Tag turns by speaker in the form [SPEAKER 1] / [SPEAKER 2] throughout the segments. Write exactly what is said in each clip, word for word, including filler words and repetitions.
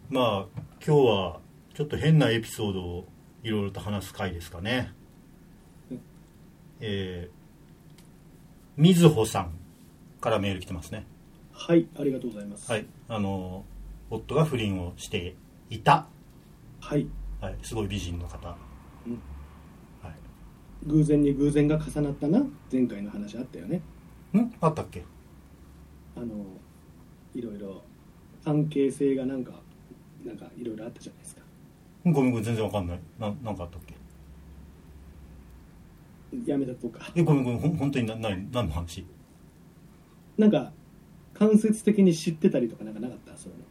[SPEAKER 1] まあ今日はちょっと変なエピソードをいろいろと話す回ですかね。えー、みずほさんからメール来てますね。
[SPEAKER 2] はい、ありがとうございます。
[SPEAKER 1] はい、あの夫が不倫をしていた、
[SPEAKER 2] はい、
[SPEAKER 1] はい、すごい美人の方、うん、
[SPEAKER 2] はい、偶然に偶然が重なったな。前回の話あったよね。
[SPEAKER 1] んあったっけ。
[SPEAKER 2] あのいろいろ関係性がなんかなんかいろいろあったじゃないですか。
[SPEAKER 1] ごめんごめん、全然わかんない。ななんかあったっけ。
[SPEAKER 2] やめたとか。
[SPEAKER 1] えごめんごめん、ほ本当にな何何の話。
[SPEAKER 2] なんか間接的に知ってたりとかなんかなかった。そういうの。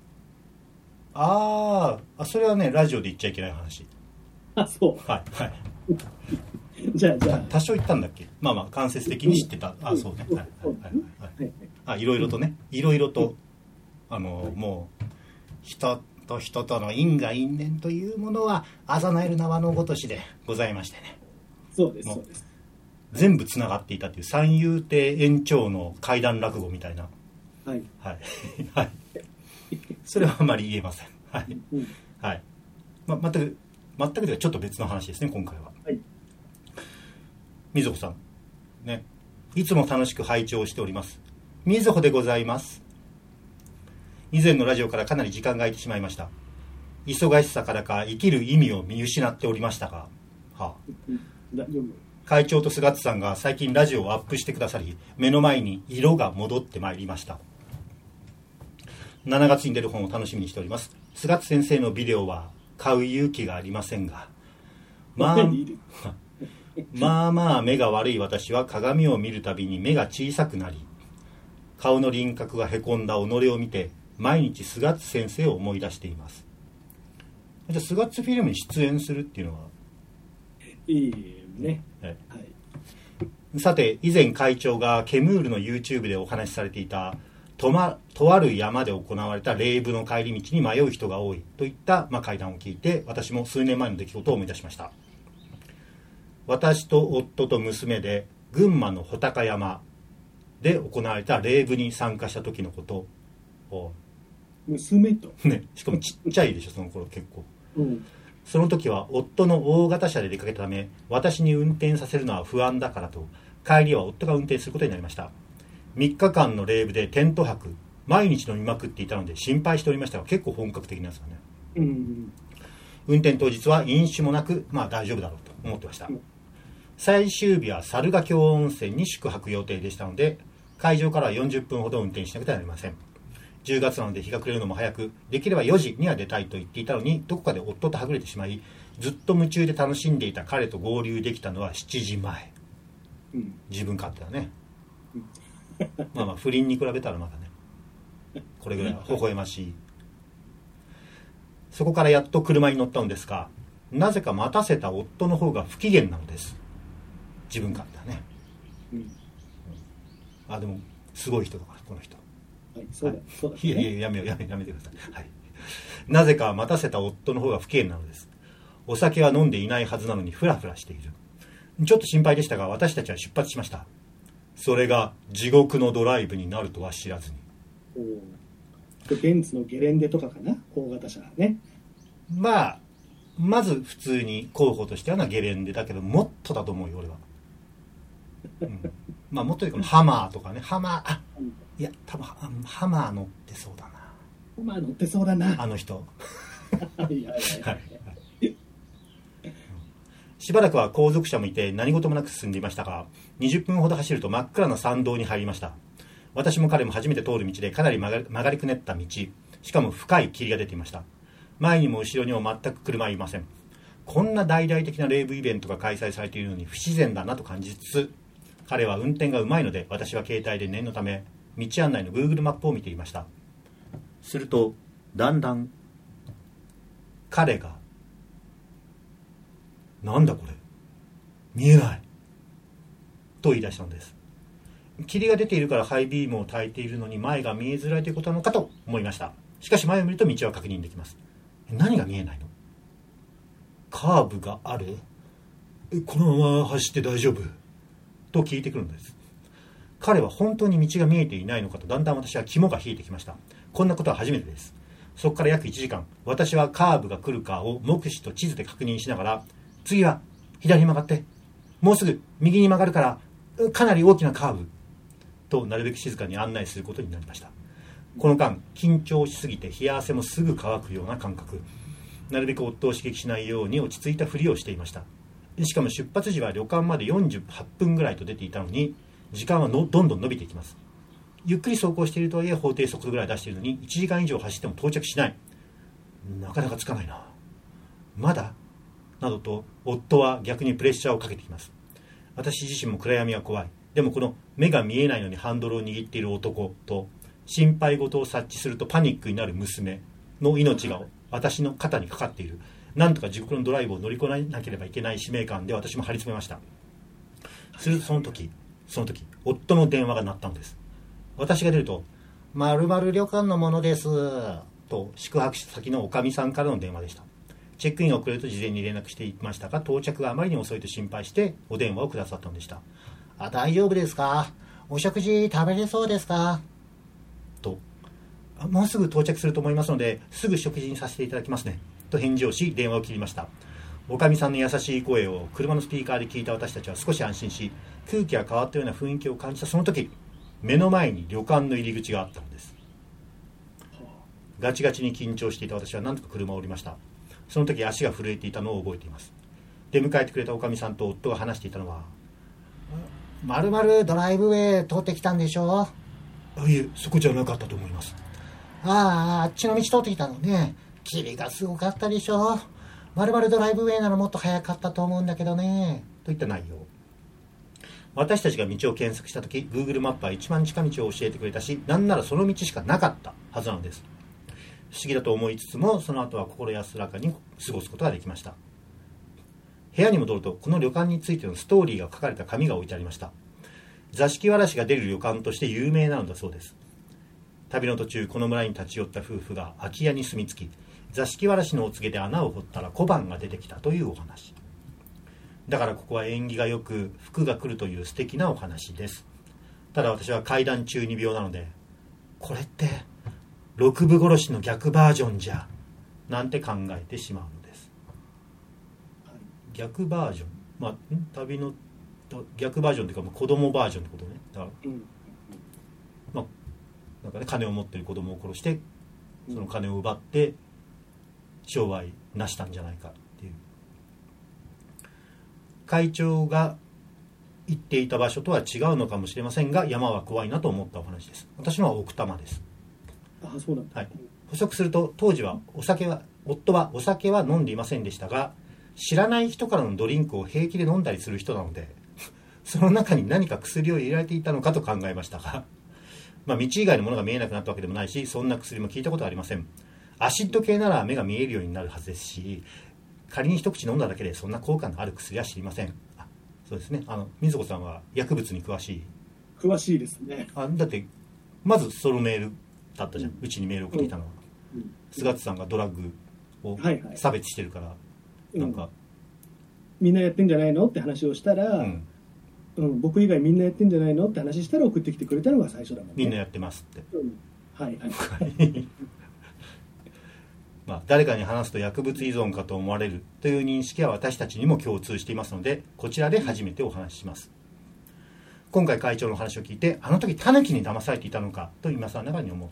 [SPEAKER 1] ああ、それはねラジオで言っちゃいけない話。
[SPEAKER 2] あ、そう。
[SPEAKER 1] はいはい。
[SPEAKER 2] じゃあじゃあ
[SPEAKER 1] 多少言ったんだっけ。まあまあ間接的に知ってた、うん、あそうね、はいはいはいはい、あいろいろとね、いろいろとあの、はい、もう人と人との因果因縁というものはあざなえる縄のごとしでございましてね。
[SPEAKER 2] そうですそうです。
[SPEAKER 1] 全部つながっていたという三遊亭延長の怪談落語みたいな。
[SPEAKER 2] はい
[SPEAKER 1] はいはいそれはあまり言えません。はい、うん、はい、ま全く全くではちょっと別の話ですね今回は。
[SPEAKER 2] はい。
[SPEAKER 1] みずほさんね、いつも楽しく拝聴しております。みずほでございます。以前のラジオからかなり時間が空いてしまいました。忙しさからか生きる意味を見失っておりましたが、はあ、会長と菅津さんが最近ラジオをアップしてくださり、目の前に色が戻ってまいりました。しちがつに出る本を楽しみにしております。菅津先生のビデオは買う勇気がありませんが、まあまあまあ目が悪い私は鏡を見るたびに目が小さくなり、顔の輪郭がへこんだ己を見て毎日菅津先生を思い出しています。じゃあ菅津フィルムに出演するっていうのはい
[SPEAKER 2] いね、はいはい、
[SPEAKER 1] さて以前会長がケムールの YouTube でお話しされていたと, ま、とある山で行われた霊舞の帰り道に迷う人が多いといった、まあ、会談を聞いて、私も数年前の出来事を思い出しました。私と夫と娘で群馬の穂高山で行われた霊舞に参加した時のことを、
[SPEAKER 2] 娘と、
[SPEAKER 1] ね、しかもちっちゃいでしょその頃結構、
[SPEAKER 2] うん、
[SPEAKER 1] その時は夫の大型車で出かけたため、私に運転させるのは不安だからと帰りは夫が運転することになりました。みっかかんの霊舞でテント泊、毎日飲みまくっていたので心配しておりましたが、結構本格的なんですよね、
[SPEAKER 2] うん、
[SPEAKER 1] 運転当日は飲酒もなく、まあ大丈夫だろうと思ってました、うん、最終日は猿ヶ京温泉に宿泊予定でしたので、会場からはよんじゅっぷんほど運転しなくてはなりません。じゅうがつなので日が暮れるのも早く、できればよじには出たいと言っていたのに、どこかで夫とはぐれてしまい、ずっと夢中で楽しんでいた彼と合流できたのはしちじまえ、うん、自分勝手だね、うん、まあまあ不倫に比べたらまだねこれぐらいは微笑ましい。そこからやっと車に乗ったのですが、なぜか待たせた夫の方が不機嫌なのです。自分勝手だね、うん、あでもすごい人だからこの人、
[SPEAKER 2] はい、そうだ、はい、そうだ、ね、
[SPEAKER 1] いやいややめようやめやめてください、はい、なぜか待たせた夫の方が不機嫌なのです。お酒は飲んでいないはずなのにフラフラしている。ちょっと心配でしたが、私たちは出発しました。それが地獄のドライブになるとは知らずに。
[SPEAKER 2] おベンツのゲレンデとかかな、大型車ね。
[SPEAKER 1] まあまず普通に候補としてはなゲレンデだけど、もっとだと思うよ俺は、うん、まあもっというかハマーとかね、ハマー、あいや多分ハマー乗ってそうだな、ハ
[SPEAKER 2] マー乗ってそうだなあ
[SPEAKER 1] の人
[SPEAKER 2] いやいやいや、はい
[SPEAKER 1] しばらくは後続車もいて何事もなく進んでいましたが、にじゅっぷんほど走ると真っ暗な山道に入りました。私も彼も初めて通る道で、かなり曲がり、曲がりくねった道、しかも深い霧が出ていました。前にも後ろにも全く車はいません。こんな大々的な霊舞イベントが開催されているのに不自然だなと感じつつ、彼は運転がうまいので、私は携帯で念のため道案内の Google マップを見ていました。するとだんだん彼が、なんだこれ見えないと言い出したのです。霧が出ているからハイビームを焚いているのに前が見えづらいということなのかと思いました。しかし前を見ると道は確認できます。何が見えないの？カーブがある？このまま走って大丈夫？と聞いてくるのです。彼は本当に道が見えていないのかと、だんだん私は肝が冷えてきました。こんなことは初めてです。 そこから約いちじかん、私はカーブが来るかを目視と地図で確認しながら、次は左に曲がって、もうすぐ右に曲がるからかなり大きなカーブとなるべく静かに案内することになりました。この間緊張しすぎて冷や汗もすぐ乾くような感覚、なるべく夫を刺激しないように落ち着いたふりをしていました。しかも出発時は旅館までよんじゅうはっぷんぐらいと出ていたのに、時間はのどんどん伸びていきます。ゆっくり走行しているとはいえ法定速度ぐらい出しているのにいちじかん以上走っても到着しない。なかなかつかないな、まだなどと夫は逆にプレッシャーをかけてきます。私自身も暗闇は怖い。でもこの目が見えないのにハンドルを握っている男と、心配事を察知するとパニックになる娘の命が私の肩にかかっている。なんとか地獄のドライブを乗り越えなければいけない使命感で私も張り詰めました。するとその時その時夫の電話が鳴ったのです。私が出ると、〇〇旅館のものですと宿泊先のおかみさんからの電話でした。チェックインが遅れると事前に連絡していましたが、到着があまりに遅いと心配してお電話をくださったのでした。あ、大丈夫ですか、お食事食べれそうですかと、もうすぐ到着すると思いますのですぐ食事にさせていただきますねと返事をし電話を切りました。おかみさんの優しい声を車のスピーカーで聞いた私たちは少し安心し、空気が変わったような雰囲気を感じたその時、目の前に旅館の入り口があったのです。ガチガチに緊張していた私は何とか車を降りました。その時足が震えていたのを覚えています。出迎えてくれたおかみさんと夫が話していたのは、まるまるドライブウェイ通ってきたんでしょう。いえ、そこじゃなかったと思います。ああ、あっちの道通ってきたのね。霧がすごかったでしょ。まるまるドライブウェイならもっと早かったと思うんだけどね、といった内容。私たちが道を検索した時 Google マップは一番近道を教えてくれたし、なんならその道しかなかったはずなのです。不思議だと思いつつも、その後は心安らかに過ごすことができました。部屋に戻ると、この旅館についてのストーリーが書かれた紙が置いてありました。座敷わらしが出る旅館として有名なのだそうです。旅の途中、この村に立ち寄った夫婦が空き家に住み着き、座敷わらしのお告げで穴を掘ったら小判が出てきたというお話。だからここは縁起がよく福が来るという素敵なお話です。ただ私は怪談中二病なので、これって六分殺しの逆バージョンじゃなんて考えてしまうのです。逆バージョン、まあ、旅の逆バージョンというか、まあ、子供バージョンってことね。だから、うんまあなんかね、金を持っている子供を殺してその金を奪って商売なしたんじゃないかっていう。会長が行っていた場所とは違うのかもしれませんが、山は怖いなと思ったお話です。私のは奥多摩です。
[SPEAKER 2] あ、そうなんだ。
[SPEAKER 1] はい、補足すると、当時はお酒は夫はお酒は飲んでいませんでしたが、知らない人からのドリンクを平気で飲んだりする人なので、その中に何か薬を入れられていたのかと考えましたが、まあ、道以外のものが見えなくなったわけでもないし、そんな薬も聞いたことはありません。アシッド系なら目が見えるようになるはずですし、仮に一口飲んだだけでそんな効果のある薬は知りません。あ、そうですね、あの水子さんは薬物に詳しい。
[SPEAKER 2] 詳しいですね。
[SPEAKER 1] あ、だってまずそのメールだったじゃん、うち、ん、にメールを送っていたのは、うんうん、菅津さんがドラッグを差別してるから、はいはい、なんか、うん、
[SPEAKER 2] みんなやってんじゃないのって話をしたら、うんうん、僕以外みんなやってんじゃないのって話したら送ってきてくれたのが最初だもんね。
[SPEAKER 1] みんなやってますって、うん、
[SPEAKER 2] はいはい
[SPEAKER 1] まあ、誰かに話すと薬物依存かと思われるという認識は私たちにも共通していますので、こちらで初めてお話しします。今回会長の話を聞いて、あの時タヌキに騙されていたのかと今更ながらに思って、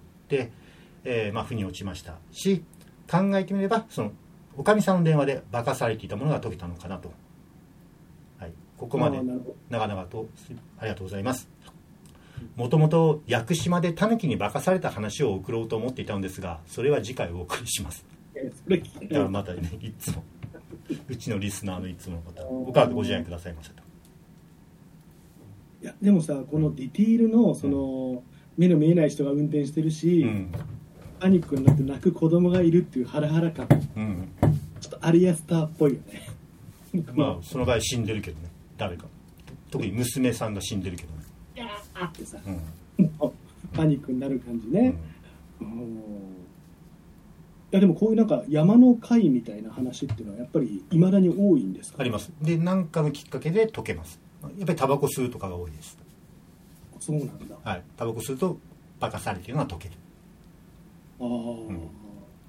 [SPEAKER 1] えー、まあ腑に落ちましたし、考えてみればそのおかみさんの電話で化かされていたものが解けたのかなと。はい、ここまで長々とありがとうございます。もともと屋久島でタヌキに化かされた話を送ろうと思っていたのですが、それは次回お送りします。だからまたね、いつもうちのリスナーのいつもの方、おかわりご自愛くださいませと。
[SPEAKER 2] いやでもさ、このディティールのその、うん、目の見えない人が運転してるし、うん、パニックになって泣く子供がいるっていうハラハラ感、うん、ちょっとアリアスターっぽいよね
[SPEAKER 1] まあその場合死んでるけどね、誰か、特に娘さんが死んでるけどね、
[SPEAKER 2] いやーってさ、うん、パニックになる感じね、うん、いやでもこういうなんか山の会みたいな話っていうのはやっぱりいまだに多いんですか、ね、
[SPEAKER 1] あります。で何かのきっかけで解けます。やっぱりタバコ吸うとかが多いです。
[SPEAKER 2] そうなんだ。
[SPEAKER 1] はい、タバコ吸うと化かされているのが解ける。
[SPEAKER 2] ああ、うん、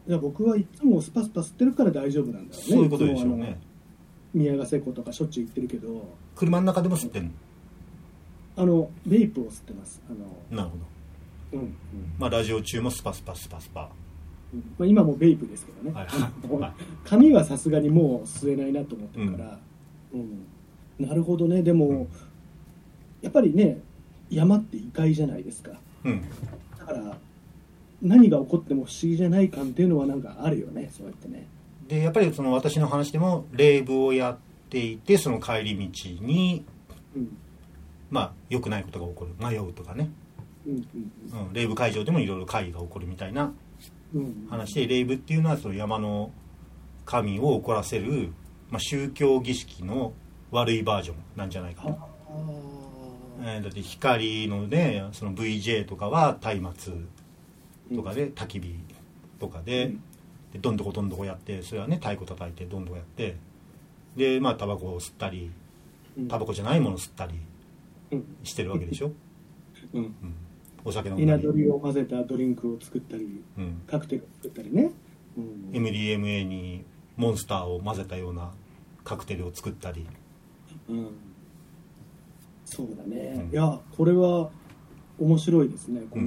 [SPEAKER 2] いや僕はいつもスパスパ吸ってるから大丈夫なんだろうね。
[SPEAKER 1] そういうことでしょうね。
[SPEAKER 2] 宮ヶ瀬湖とかしょっちゅう行ってるけど。
[SPEAKER 1] 車の中でも吸ってるの？
[SPEAKER 2] あのベイプを吸ってます。あの
[SPEAKER 1] なるほど、うんうん、まあラジオ中もスパスパスパスパ、
[SPEAKER 2] うん、まあ、今もベイプですけどね、はいはい、紙はさすがにもう吸えないなと思ってるから、うんうん、なるほどね。でも、うん、やっぱりね山って異界じゃないですか、うん、だから何が起こっても不思議じゃない感っていうのはなんかあるよね、そうやってね。
[SPEAKER 1] でやっぱりその私の話でもレイブをやっていて、その帰り道に、うん、まあ良くないことが起こる、迷うとかね、うんうんうんうん、レイブ会場でもいろいろ会議が起こるみたいな話で、レイブっていうのはその山の神を怒らせる、まあ、宗教儀式の悪いバージョンなんじゃないかと。えー、だって光のね、その ブイジェー とかは松明とかで焚き火とかで、うん、でどんどこどんどこやって、それはね太鼓叩いてどんどこやって、でまあタバコを吸ったり、タバコじゃないものを吸ったりしてるわけでしょ、うんうん、お酒飲んだり、
[SPEAKER 2] 稲取を混ぜたドリンクを作ったり、うん、カクテルを作ったりね、
[SPEAKER 1] うん、エムディーエムエー にモンスターを混ぜたようなカクテルを作ったり、うん、
[SPEAKER 2] そうだね、うん、いやこれは面白いですね、この、うん、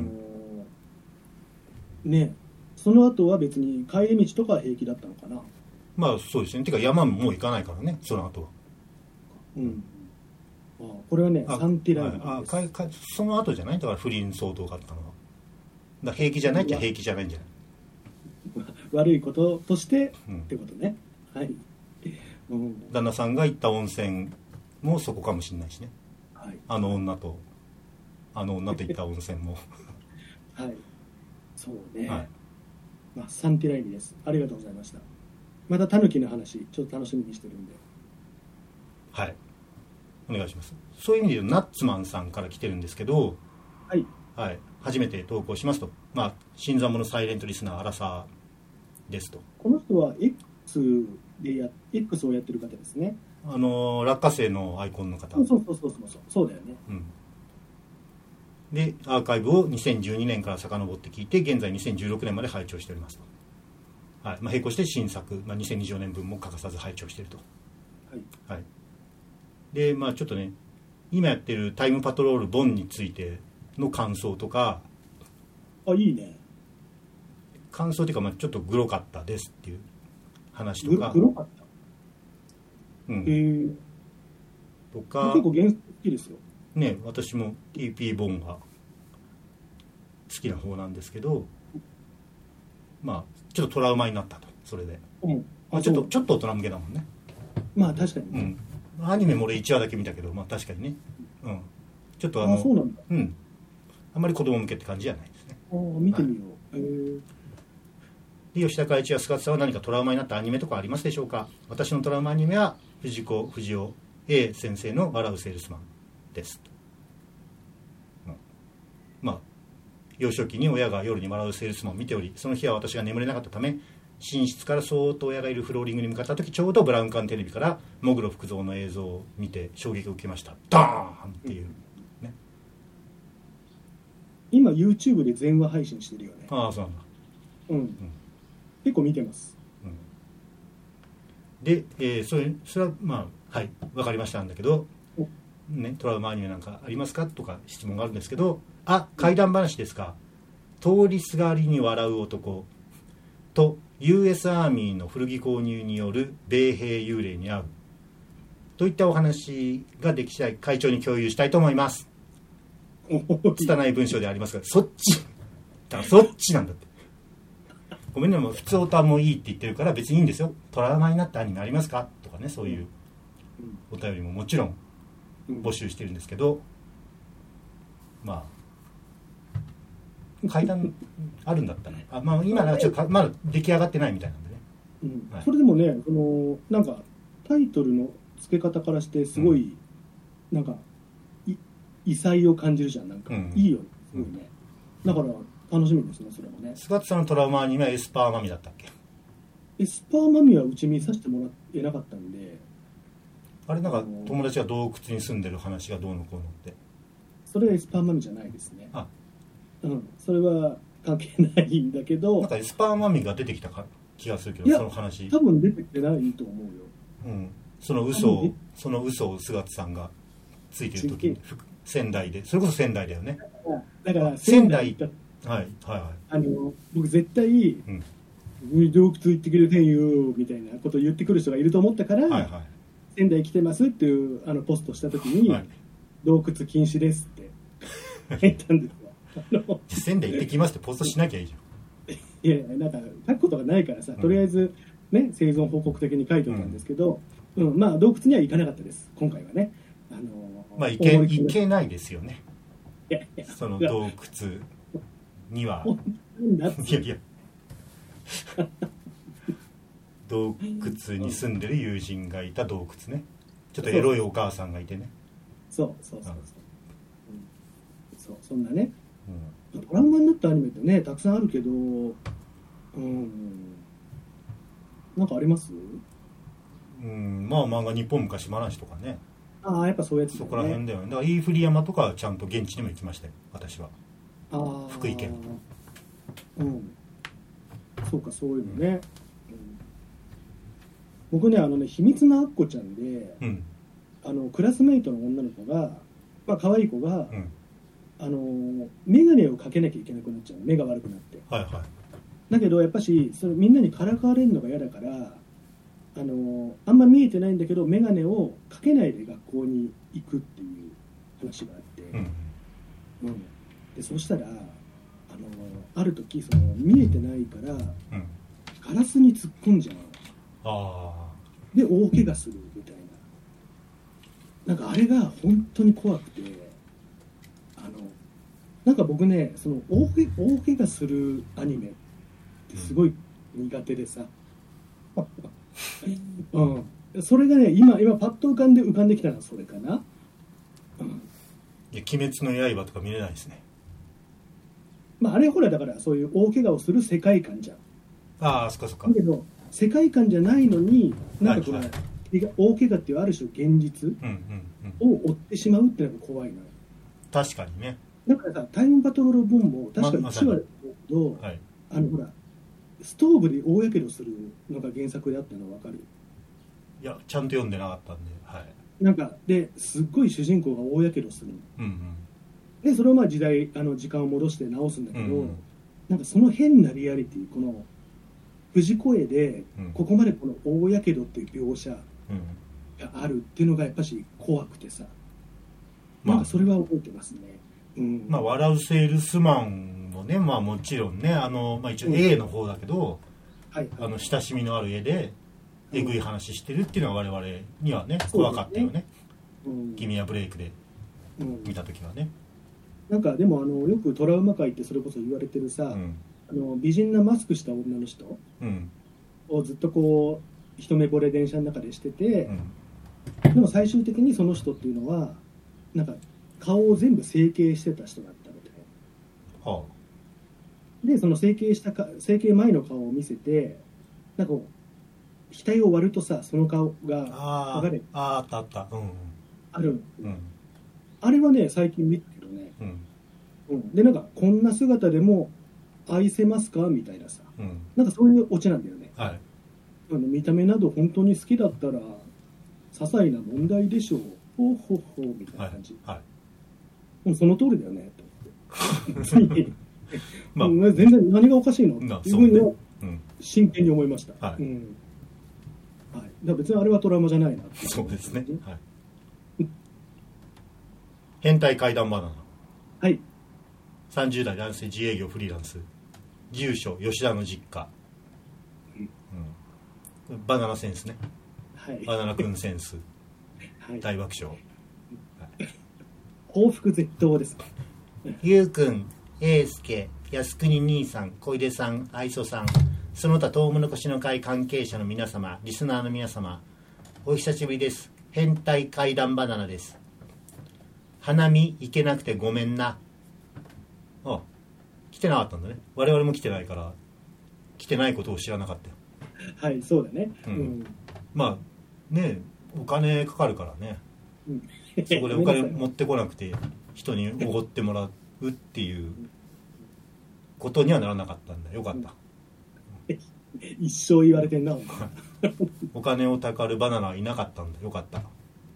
[SPEAKER 2] ね、その後は別に帰り道とかは平気だったのかな。
[SPEAKER 1] まあそうですね。てか山ももう行かないからね、その後は。
[SPEAKER 2] うん。ああ、これはね、サンティラインです。
[SPEAKER 1] ああ、かかその後じゃない？だから不倫騒動があったのは。だ平気じゃないっちゃ平気じゃないんじゃない。
[SPEAKER 2] 悪いこととしてってことね。うん、はい。
[SPEAKER 1] うん、旦那さんが行った温泉もそこかもしれないしね。はい。あの女とあの女と行った温泉も。
[SPEAKER 2] はい。そうね。はい。まあサンティラインです。ありがとうございました。またタヌキの話ちょっと楽しみにしてるんで、
[SPEAKER 1] はい、お願いします。そういう意味でナッツマンさんから来てるんですけど、はい、はい、初めて投稿しますと、まあ新参者サイレントリスナーアラサーですと。
[SPEAKER 2] この人は X でや X をやってる方ですね。
[SPEAKER 1] あの落花生のアイコンの方。
[SPEAKER 2] そうそうそうそうそうそうだよね、うん、
[SPEAKER 1] でアーカイブをにせんじゅうにねんから遡って聞いて、現在にせんじゅうろくねんまで拝聴しておりますと。はい、まあ、並行して新作、まあ、にせんにじゅうよねんぶんも欠かさず拝聴していると。はいはい、でまあちょっとね、今やってるタイムパトロールボンについての感想とか。
[SPEAKER 2] あ、いいね。
[SPEAKER 1] 感想っていうか、まあちょっとグロかったですっていう話とか。
[SPEAKER 2] グロかった、
[SPEAKER 1] うん、へえ。とか
[SPEAKER 2] 結構原作好きですよ
[SPEAKER 1] ね。私も ティーピー ボンが好きな方なんですけど、まあちょっとトラウマになったと、それで、うん、まあ、ちょっとちょっと大人向けだもんね。
[SPEAKER 2] まあ確かに、
[SPEAKER 1] うん、アニメも俺いちわだけ見たけど、まあ確かにね、うん、ちょっとあの、
[SPEAKER 2] あ、そうなんだ、
[SPEAKER 1] うん、あんまり子供向けって感じじゃないですね。
[SPEAKER 2] あ、見てみよう、はい、へえ。
[SPEAKER 1] で吉田海一や菅田さんは何かトラウマになったアニメとかありますでしょうか。私のトラウマアニメは藤子不二雄 A 先生の笑うセールスマンです、うん、まあ幼少期に親が夜に笑うセールスマンを見ており、その日は私が眠れなかったため、寝室からそーっと親がいるフローリングに向かった時、ちょうどブラウン管テレビから喪黒福造の映像を見て衝撃を受けました。ダーンっていう、ね、
[SPEAKER 2] 今 YouTube で全話配信してるよね。
[SPEAKER 1] ああ、そうなんだ、
[SPEAKER 2] うん、うん、結構見てます、うん、
[SPEAKER 1] で、えー、それそれはまあはい分かりましたんだけど、ね、トラウマアニメなんかありますかとか質問があるんですけど、あ、怪談話ですか。通りすがりに笑う男と ユーエス アーミーの古着購入による米兵幽霊に会うといったお話ができ次第会長に共有したいと思います。拙い文章でありますが、そっちだからそっちなんだって。ごめんね、もう普通歌もいいって言ってるから別にいいんですよ。トラウマになったアニメありますかとかね、そういうお便りももちろん募集してるんですけど、まあ階段あるんだったね。あ、まあ、今はちょっとまだ出来上がってないみたいなんでね、
[SPEAKER 2] うん、はい、それでもね、そのなんかタイトルの付け方からしてすごい、うん、なんか異彩を感じるじゃん。なんか、うん、いいよね、すごいね、うん、だから楽しみですね、それもね。
[SPEAKER 1] 菅田さんのトラウマアニメはエスパーマミだったっけ。
[SPEAKER 2] エスパーマミはうち見させてもらえなかったんで。
[SPEAKER 1] あれなんか友達が洞窟に住んでる話がどうのこうのって。
[SPEAKER 2] それはエスパーマミじゃないですね。あ、うん、それは関係ないんだけど、
[SPEAKER 1] なんかスパーマミが出てきたか気がするけど、その話
[SPEAKER 2] 多分出てきてないと思うよ。
[SPEAKER 1] うん、その嘘をその嘘を菅さんがついてる時に仙台で、それこそ仙台だよね。
[SPEAKER 2] だから
[SPEAKER 1] 仙台、はいはいはい、
[SPEAKER 2] あの僕絶対、うん、洞窟行ってくれてんよみたいなことを言ってくる人がいると思ったから、はいはい、仙台来てますっていうあのポストした時に、はい、洞窟禁止ですって言ったんですよ。
[SPEAKER 1] 仙台行ってきますってポストしなきゃいいじゃん。
[SPEAKER 2] いやいや、なんか書くことがないからさ、とりあえずね、生存報告的に書いておいたんですけど、うんうん、まあ洞窟には行かなかったです今回はね。あのー、
[SPEAKER 1] まあ行け行けないですよね。いやいや、その洞窟には。いやいや。洞窟に住んでる友人がいた洞窟ね。ちょっとエロいお母さんがいてね。
[SPEAKER 2] そうそうそうそう。うん、そうそんなね、うん。トラウマになったアニメってねたくさんあるけど、うん、なんかあります？
[SPEAKER 1] うん、まあ漫画日本昔話とかね。
[SPEAKER 2] ああ、やっぱそういうやつだ
[SPEAKER 1] ね。そこら辺だよね。だから飯振山とかはちゃんと現地にも行きましたよ私は。ああ。福井県。
[SPEAKER 2] うん。そうか、そういうのね。うん、僕ね、あのね、秘密のアッコちゃんで、うん、あのクラスメイトの女の子が、まあ可愛い子が、うん、あの眼鏡をかけなきゃいけなくなっちゃう、目が悪くなって。はいはい。だけどやっぱしそれみんなにからかわれるのが嫌だから、あのあんま見えてないんだけど眼鏡をかけないで学校に行くっていう話があって、うんうん、でそしたらあのある時その見えてないから、うん、ガラスに突っ込んじゃう。あで大怪我するみたいな、なんかあれが本当に怖くて、あのなんか僕ねその大怪大怪我するアニメってすごい苦手でさ、うん、それがね今今パッと浮かんで浮かんできたのはそれかな、
[SPEAKER 1] うん、いや鬼滅の刃とか見れないですね。
[SPEAKER 2] まああれほらだからそういう大怪我をする世界観じゃん。
[SPEAKER 1] ああそっかそっか。
[SPEAKER 2] だけど世界観じゃないのになんかこの、はいはい、大怪我っていうある種現実を追ってしまうっていうのが怖いな。
[SPEAKER 1] 確かにね。
[SPEAKER 2] だからさタイムパトロールボンも確かにいちわだけど、ままはい、あのほらストーブで大やけどするのが原作であったの分かる？
[SPEAKER 1] いやちゃんと読んでなかったんで、はい、
[SPEAKER 2] なんかですっごい主人公が大やけどするの、うんうん、でそれをまあ時代あの時間を戻して直すんだけど、うんうん、なんかその変なリアリティ、この藤子絵でここまでこの大やけどっていう描写があるっていうのがやっぱし怖くてさ、まあ、なんかそれは覚えてますね、
[SPEAKER 1] うん、まあ笑うセールスマンもね、まあもちろんねあの、まあ、一応 A の方だけど、うんはい、あの親しみのある絵でえぐい話してるっていうのは我々にはね怖かったよね、うん、君はブレイクで見た時はね、
[SPEAKER 2] うん、なんかでもあのよくトラウマ界ってそれこそ言われてるさ、うん、あの美人なマスクした女の人をずっとこう一目惚れ電車の中でしてて、うん、でも最終的にその人っていうのはなんか顔を全部整形してた人だったので、はあ、でその整形したか整形前の顔を見せてなんか額を割るとさその顔が剥がれる、
[SPEAKER 1] あああったあった、うん、
[SPEAKER 2] ある、うん、あれはね最近見たけどね、うんうん、でなんかこんな姿でも愛せますかみたいなさ、うん、なんかそういうオチなんだよね、はい、あの見た目など本当に好きだったら些細な問題でしょうほうほうほうみたいな感じ、はいはい、もうその通りだよねと思ってまあ、全然何がおかしいのっていうふうには真剣に思いました、はいうんはい、だから別にあれはトラウマじゃないなって
[SPEAKER 1] そうですね、はい、変態怪談バナナ、はいさんじゅう代男性自営業フリーランス住所吉田の実家、うんうん、バナナセンスね、はい、バナナくんセンス、はい、大爆笑、
[SPEAKER 2] はい、報復絶倒ですか
[SPEAKER 1] ゆうくん英介靖国兄さん小出さん愛想さんその他トウモロコシの会関係者の皆様リスナーの皆様お久しぶりです。変態怪談バナナです。花見行けなくてごめんな。あ来てなかったんだね。我々も来てないから来てないことを知らなかったよ。
[SPEAKER 2] はいそうだね、うんうん、
[SPEAKER 1] まあねお金かかるからね、うん、そこでお金持ってこなくて人におごってもらうっていうことにはならなかったんだ。よかった、
[SPEAKER 2] うん、一生言われてんなお前
[SPEAKER 1] お金をたかるバナナはいなかったんだ。よかった。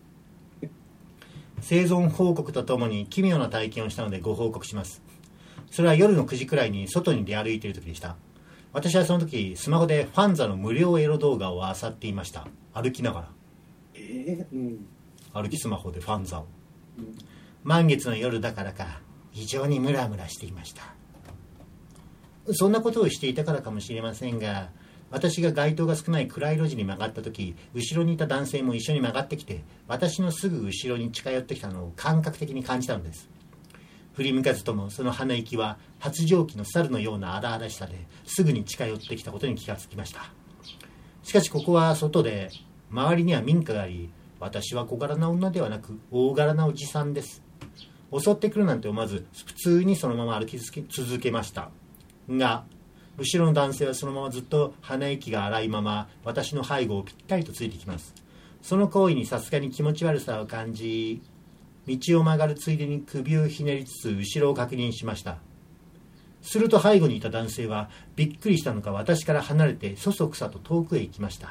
[SPEAKER 1] 生存報告とともに奇妙な体験をしたのでご報告します。それは夜のくじくらいに外に出歩いている時でした。私はその時スマホでファンザの無料エロ動画を漁っていました。歩きながら、
[SPEAKER 2] えーうん、
[SPEAKER 1] 歩きスマホでファンザを、
[SPEAKER 2] うん、
[SPEAKER 1] 満月の夜だからか非常にムラムラしていました。そんなことをしていたからかもしれませんが、私が街灯が少ない暗い路地に曲がった時、後ろにいた男性も一緒に曲がってきて、私のすぐ後ろに近寄ってきたのを感覚的に感じたのです。振り向かずともその鼻息は発情期の猿のような荒々しさですぐに近寄ってきたことに気がつきました。しかしここは外で、周りには民家があり、私は小柄な女ではなく大柄なおじさんです。襲ってくるなんて思わず普通にそのまま歩き続けましたが、後ろの男性はそのままずっと鼻息が荒いまま私の背後をぴったりとついてきます。その行為にさすがに気持ち悪さを感じ、道を曲がるついでに首をひねりつつ後ろを確認しました。すると背後にいた男性はびっくりしたのか私から離れてそそくさと遠くへ行きました。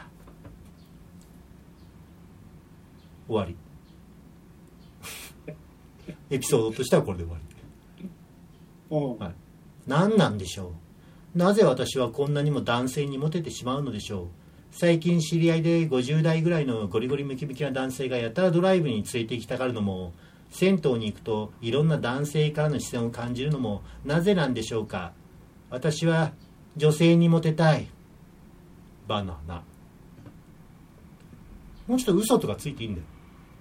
[SPEAKER 1] 終わりエピソードとしてはこれで終わり、はい、何なんでしょう。なぜ私はこんなにも男性にモテてしまうのでしょう。最近知り合いでごじゅう代ぐらいのゴリゴリムキムキな男性がやたらドライブに連れて行きたがるのも、銭湯に行くといろんな男性からの視線を感じるのもなぜなんでしょうか。私は女性にモテたい。バナナ。もうちょっと嘘とかついていいんだよ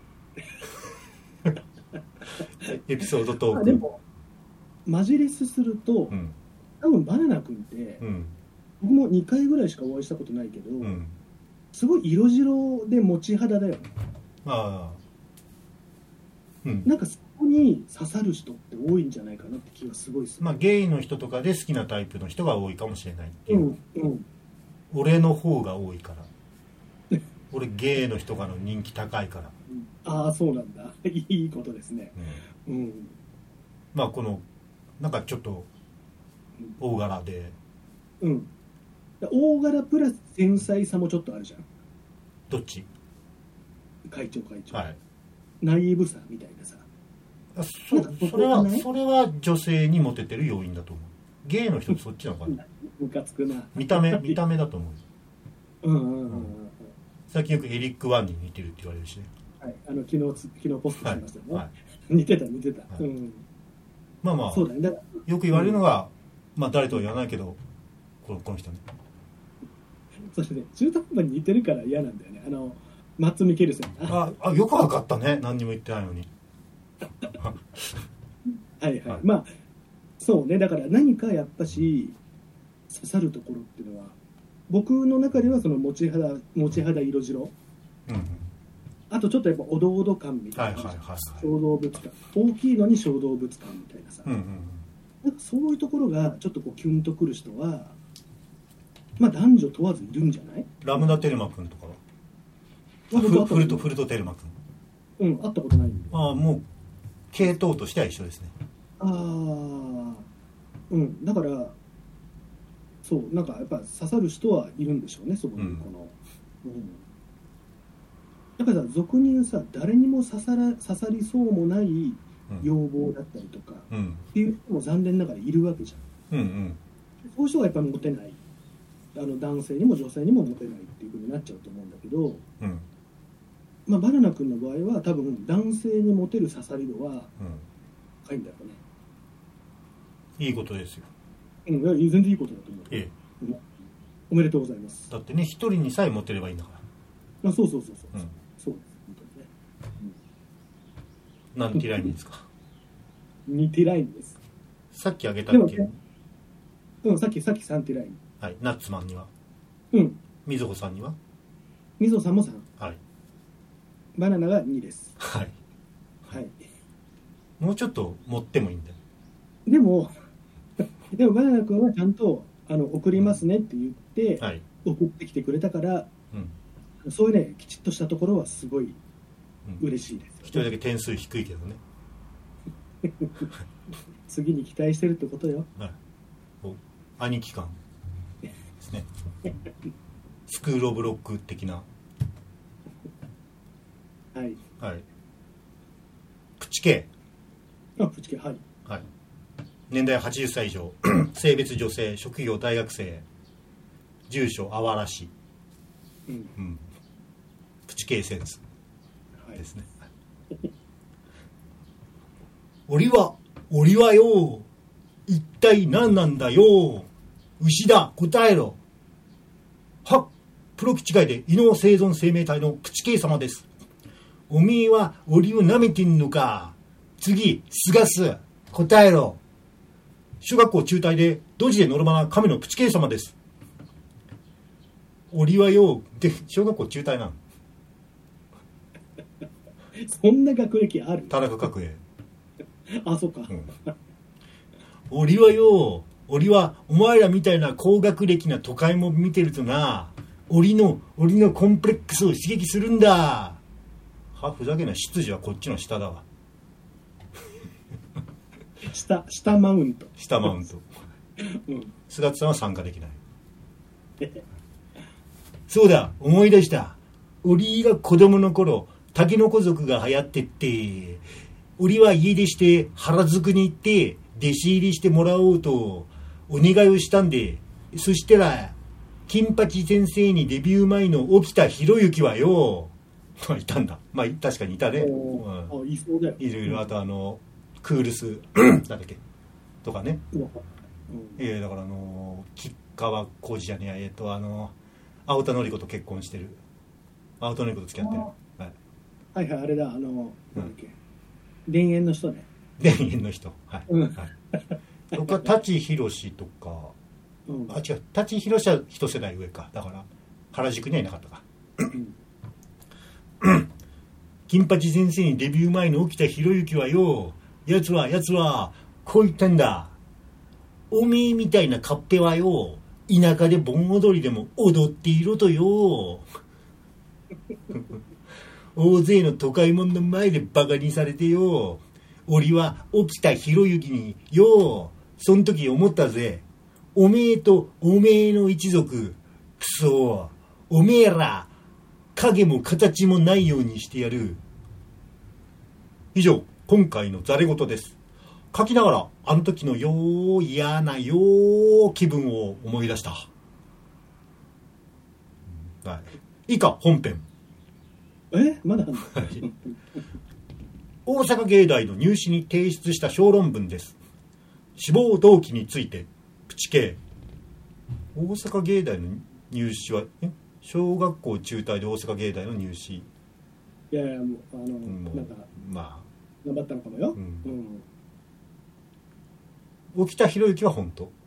[SPEAKER 1] エピソードトーク。
[SPEAKER 2] でもマジレスすると、うん、多分バナナ君って、うん、僕もにかいぐらいしかお会いしたことないけど、うん、すごい色白で持ち肌だよね。ああ、うん、なんかそこに刺さる人って多いんじゃないかなって気がすごいする。
[SPEAKER 1] まあゲイの人とかで好きなタイプの人が多いかもしれないっていう、うんうん、俺の方が多いから俺ゲイの人がの人気高いから、
[SPEAKER 2] うん、ああそうなんだいいことですね、うんうん、
[SPEAKER 1] まあこのなんかちょっと大柄で、
[SPEAKER 2] うん、大柄プラス繊細さもちょっとあるじゃん。
[SPEAKER 1] どっち？
[SPEAKER 2] 会長会長、
[SPEAKER 1] はい、
[SPEAKER 2] ナイーブさみたいなさ。
[SPEAKER 1] あ そ, それはそれは女性にモテてる要因だと思う。ゲイの人ってそっちなのかな
[SPEAKER 2] ムカつくな。
[SPEAKER 1] 見た目見た目だと思う。うんうんうん、うん、
[SPEAKER 2] 最
[SPEAKER 1] 近よくエリック・ワンに似てるって言われるしね。
[SPEAKER 2] はい、あの昨日昨日ポストしましたよね、はいはい、似てた似てた、はい、うん、
[SPEAKER 1] まあまあ
[SPEAKER 2] そうだね、だ
[SPEAKER 1] よく言われるのが、うん、まあ誰とは言わないけどこの、この人ね。
[SPEAKER 2] そしてね、中途半端に似てるから嫌なんだよね。あのマッツ・ミケルセン。
[SPEAKER 1] ああ、よく分かったね。何にも言ってないのに
[SPEAKER 2] はいはい、はい、まあそうね、だから何かやっぱし刺さるところっていうのは僕の中ではその持ち肌持ち肌色白、うんうん、あとちょっとやっぱおどおど感みたいな、はいはいはいはい、小動物感、大きいのに小動物感みたいなさ、うんうん、なんかそういうところがちょっとこうキュンとくる人はまあ男女問わずいるんじゃない？
[SPEAKER 1] ラムダテルマ君とかは、まあ、フ, フルトフルトテルマ
[SPEAKER 2] 君、うん、会ったことないんで。
[SPEAKER 1] ああ、もう系統としては一緒ですね。
[SPEAKER 2] ああ、うん、だからそうなんかやっぱ刺さる人はいるんでしょうね、そこに、うん、この、うん、やっぱりさ、俗に言うさ、誰にも刺さら刺さりそうもない要望だったりとか、うん、っていう人も残念ながらいるわけじゃん、うんうん、そういう人がやっぱりモテない、あの男性にも女性にもモテないっていう風になっちゃうと思うんだけど、うん、まあ、バナナ君の場合は多分男性にモテる刺さり度は高いんだろうね、
[SPEAKER 1] うん、いいことですよ。
[SPEAKER 2] うん、全然いいことだと思う、ええ、うん、おめでとうございます。
[SPEAKER 1] だってね、一人にさえモテればいいんだから。
[SPEAKER 2] あ、そうそうそうそう、うん、そうです、本当にね、
[SPEAKER 1] うん、何ティラインですか？
[SPEAKER 2] にティラインです。
[SPEAKER 1] さっきあげたっけ？
[SPEAKER 2] ね、うん、さっきさっきさんティライン。
[SPEAKER 1] はい、ナッツマンには、
[SPEAKER 2] うん、
[SPEAKER 1] みずほさんには、
[SPEAKER 2] みずほさんもさん、
[SPEAKER 1] はい、
[SPEAKER 2] バナナがにです。
[SPEAKER 1] はい、
[SPEAKER 2] はい、
[SPEAKER 1] もうちょっと持ってもいいんだよ。
[SPEAKER 2] でもでもバナナ君はちゃんとあの送りますねって言って、はい、送ってきてくれたから、うん、そういうねきちっとしたところはすごい嬉しいです、ね、うん、一
[SPEAKER 1] 人だけ点数低いけどね
[SPEAKER 2] 次に期待してるってことよ。
[SPEAKER 1] はい、 兄貴感ですね。スクールオブロック的な。
[SPEAKER 2] はい。
[SPEAKER 1] はい。プチ系。
[SPEAKER 2] あ、プチ系、はい。
[SPEAKER 1] はい。年代はちじゅっさい以上、性別女性、職業大学生、住所あわら市。うん。うん。プチ系センスですね。はい、俺は、俺はよ、一体何なんだよ。牛だ、答えろ。はっ、プロ基地外で異能生存生命体のプチ系様です。おめえは俺を舐めてんのか。次、すがす、答えろ。小学校中退でドジでノルマな亀のプチ系様です。俺はよ、で、小学校中退なの。
[SPEAKER 2] そんな学歴ある？
[SPEAKER 1] 田中角栄。
[SPEAKER 2] あ、そっか。
[SPEAKER 1] うん、俺はよ、俺はお前らみたいな高学歴な都会も見てるとな、俺の、俺のコンプレックスを刺激するんだ。は、ふざけんな、執事はこっちの下だわ。
[SPEAKER 2] 下、下マウント。
[SPEAKER 1] 下マウント。うん。菅田さんは参加できない。そうだ、思い出した。俺が子供の頃、タケノコ族が流行ってって、俺は家出して原宿に行って弟子入りしてもらおうとお願いをしたんで、そしたら金八先生にデビュー前の沖田博之はよ、まあいたんだ。まあ確かにいたね。うん、
[SPEAKER 2] あ、いそうだよ。
[SPEAKER 1] いろいろ、あとあのクールスなんだっけとかね。うん、えー、だからあの吉川浩司じゃねえや、えっとあの青田典子と結婚してる。青田典子と付き合ってる。はい、はい
[SPEAKER 2] はい、あれだ、あの、なんだっけ、田園の人ね。
[SPEAKER 1] 田園の人。はい。うん、はい。とか、舘ひろしとか、うん、あ、違う、舘ひろしは一世代上か。だから、原宿にはいなかったか。うん、金八先生にデビュー前の沖田博之はよ、やつは、やつは、こう言ったんだ。おめえみたいなカッペはよ、田舎で盆踊りでも踊っていろとよ。大勢の都会者の前でバカにされてよ。俺は沖田博之によ、そん時思ったぜ。おめえとおめえの一族、くそ、おめえら、影も形もないようにしてやる。以上、今回のざれ言です。書きながら、あの時のよー嫌なよー気分を思い出した。はい。以下、本編。
[SPEAKER 2] えまだあんの
[SPEAKER 1] 大阪芸大の入試に提出した小論文です。志望動機についてプチ系。大阪芸大の入試はえ小学校中退で大阪芸大の入試。
[SPEAKER 2] いやいや、もうあのもうなんかまあ頑張ったのかもよ。うん
[SPEAKER 1] うん、沖田博之は本当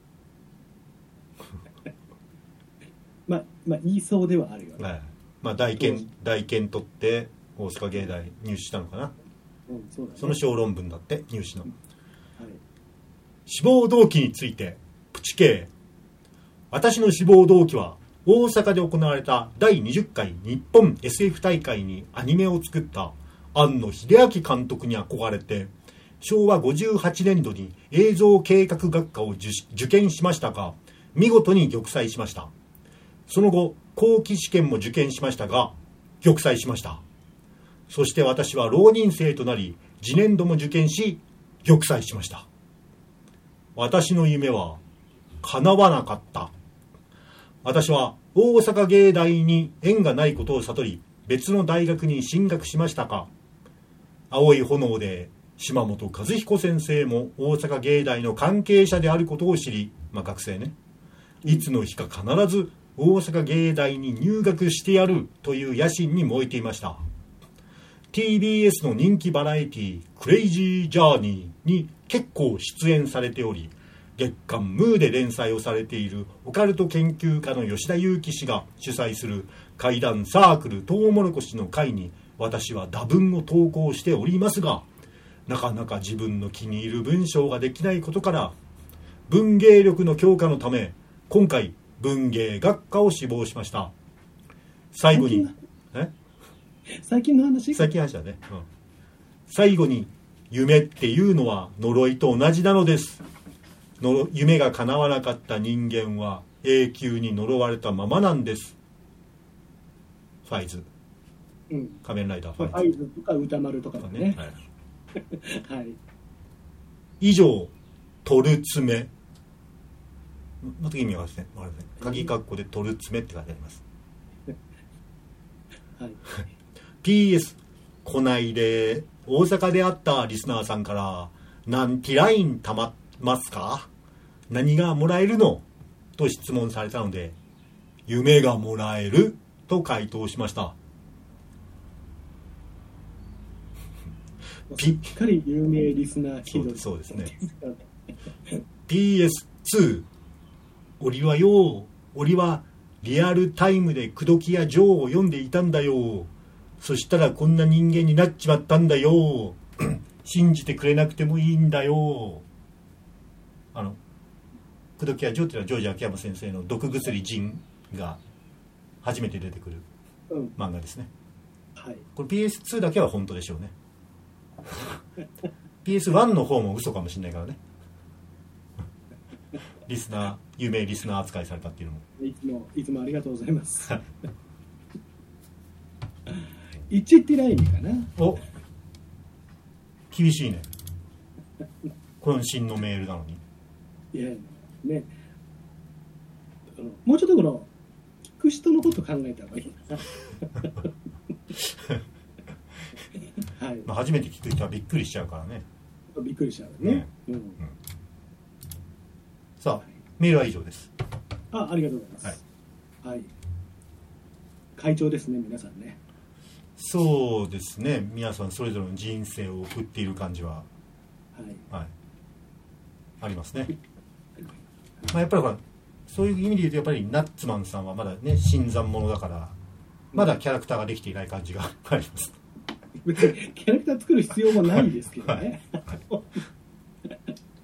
[SPEAKER 2] まあまあ言いそうではあるよね。はい、
[SPEAKER 1] まあ、大検大検取って大阪芸大入試したのかな、うん、そうだね、その小論文だって入試の、はい、志望動機についてプチ系。私の志望動機は大阪で行われただいにじゅっかい日本 エスエフ 大会にアニメを作った庵野秀明監督に憧れてしょうわごじゅうはちねんどに映像計画学科を 受, 受験しましたが見事に玉砕しました。その後後期試験も受験しましたが玉砕しました。そして私は浪人生となり次年度も受験し玉砕しました。私の夢は叶わなかった。私は大阪芸大に縁がないことを悟り別の大学に進学しましたが、青い炎で島本和彦先生も大阪芸大の関係者であることを知り、まあ学生ね、いつの日か必ず大阪芸大に入学してやるという野心に燃えていました。 ティービーエス の人気バラエティクレイジージャーニーに結構出演されており、月刊ムーで連載をされているオカルト研究家の吉田裕樹氏が主催する怪談サークルトウモロコシの会に私は打文を投稿しておりますが、なかなか自分の気に入る文章ができないことから文芸力の強化のため今回文芸学科を志望しました。最後にえ
[SPEAKER 2] 最近の話
[SPEAKER 1] 最近の話だね、うん、最後に夢っていうのは呪いと同じなのです。 の夢が叶わなかった人間は永久に呪われたままなんです。ファイズ、うん、仮面ライダーファイズ、
[SPEAKER 2] ファイズとか歌丸とかね、ね、はいはい、
[SPEAKER 1] 以上トルツメ、また意味がわかりません。鍵括弧でトルツメって書いてあります、はい、ピーエス こないで大阪で会ったリスナーさんからなんティラインたまますか、何がもらえるのと質問されたので、夢がもらえると回答しました。
[SPEAKER 2] しっかり有名リスナー気取り。
[SPEAKER 1] そうですねピーエスツー 俺はよ俺はリアルタイムで口説きやジョーを読んでいたんだよ。そしたらこんな人間になっちまったんだよ信じてくれなくてもいいんだよ。あの口説きやジョーっていうのはジョージ秋山先生の毒薬ジンが初めて出てくる漫画ですね、うんはい、これ ピーエスツー だけは本当でしょうねピーエスワン の方も嘘かもしれないからねリスナー有名リスナー扱いされたっていうのも
[SPEAKER 2] いつもいつもありがとうございますいちティラインかな。
[SPEAKER 1] お厳しいね渾身のメールなのに。
[SPEAKER 2] いやね、あのもうちょっとこの聞く人のこと考えた方がいいなはい、
[SPEAKER 1] まあ、初めて聞く人はびっくりしちゃうからね。
[SPEAKER 2] びっくりしちゃうね、ねうんうん、
[SPEAKER 1] さあ、はい、メールは以上です。
[SPEAKER 2] あ、ありがとうございます、はいはい、会長ですね皆さんね。
[SPEAKER 1] そうですね、皆さんそれぞれの人生を送っている感じは、はいはい、ありますねまあ、やっぱりほらそういう意味で言うとやっぱりナッツマンさんはまだね新参者だからまだキャラクターができていない感じがあります
[SPEAKER 2] 別にキャラクター作る必要もないですけどね、はい、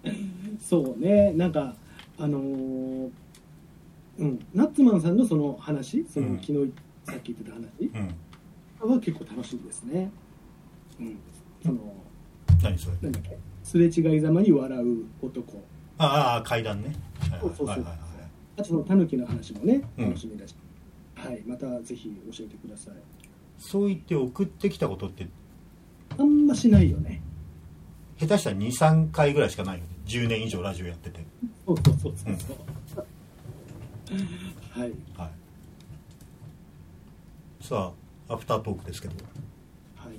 [SPEAKER 2] そうね、なんかあのー、うんナッツマンさんのその話その、うん、昨日さっき言ってた話、うん、は結構楽しいですね、うん、その
[SPEAKER 1] 何それ
[SPEAKER 2] なんだっけすれ違いざまに笑う男。
[SPEAKER 1] ああ階段ね。
[SPEAKER 2] そうそうそう。はいはいはい、あとそのタヌキの話もね楽しみだし、うん、はいまたぜひ教えてください。
[SPEAKER 1] そう言って送ってきたことって
[SPEAKER 2] あんましないよね。
[SPEAKER 1] 下手したら にさんかいぐらいしかないよね。じゅうねん以上ラジオやってて。
[SPEAKER 2] そうそうそうそうそう。うん、はいはい。
[SPEAKER 1] さあアフタートークですけど。
[SPEAKER 2] はい。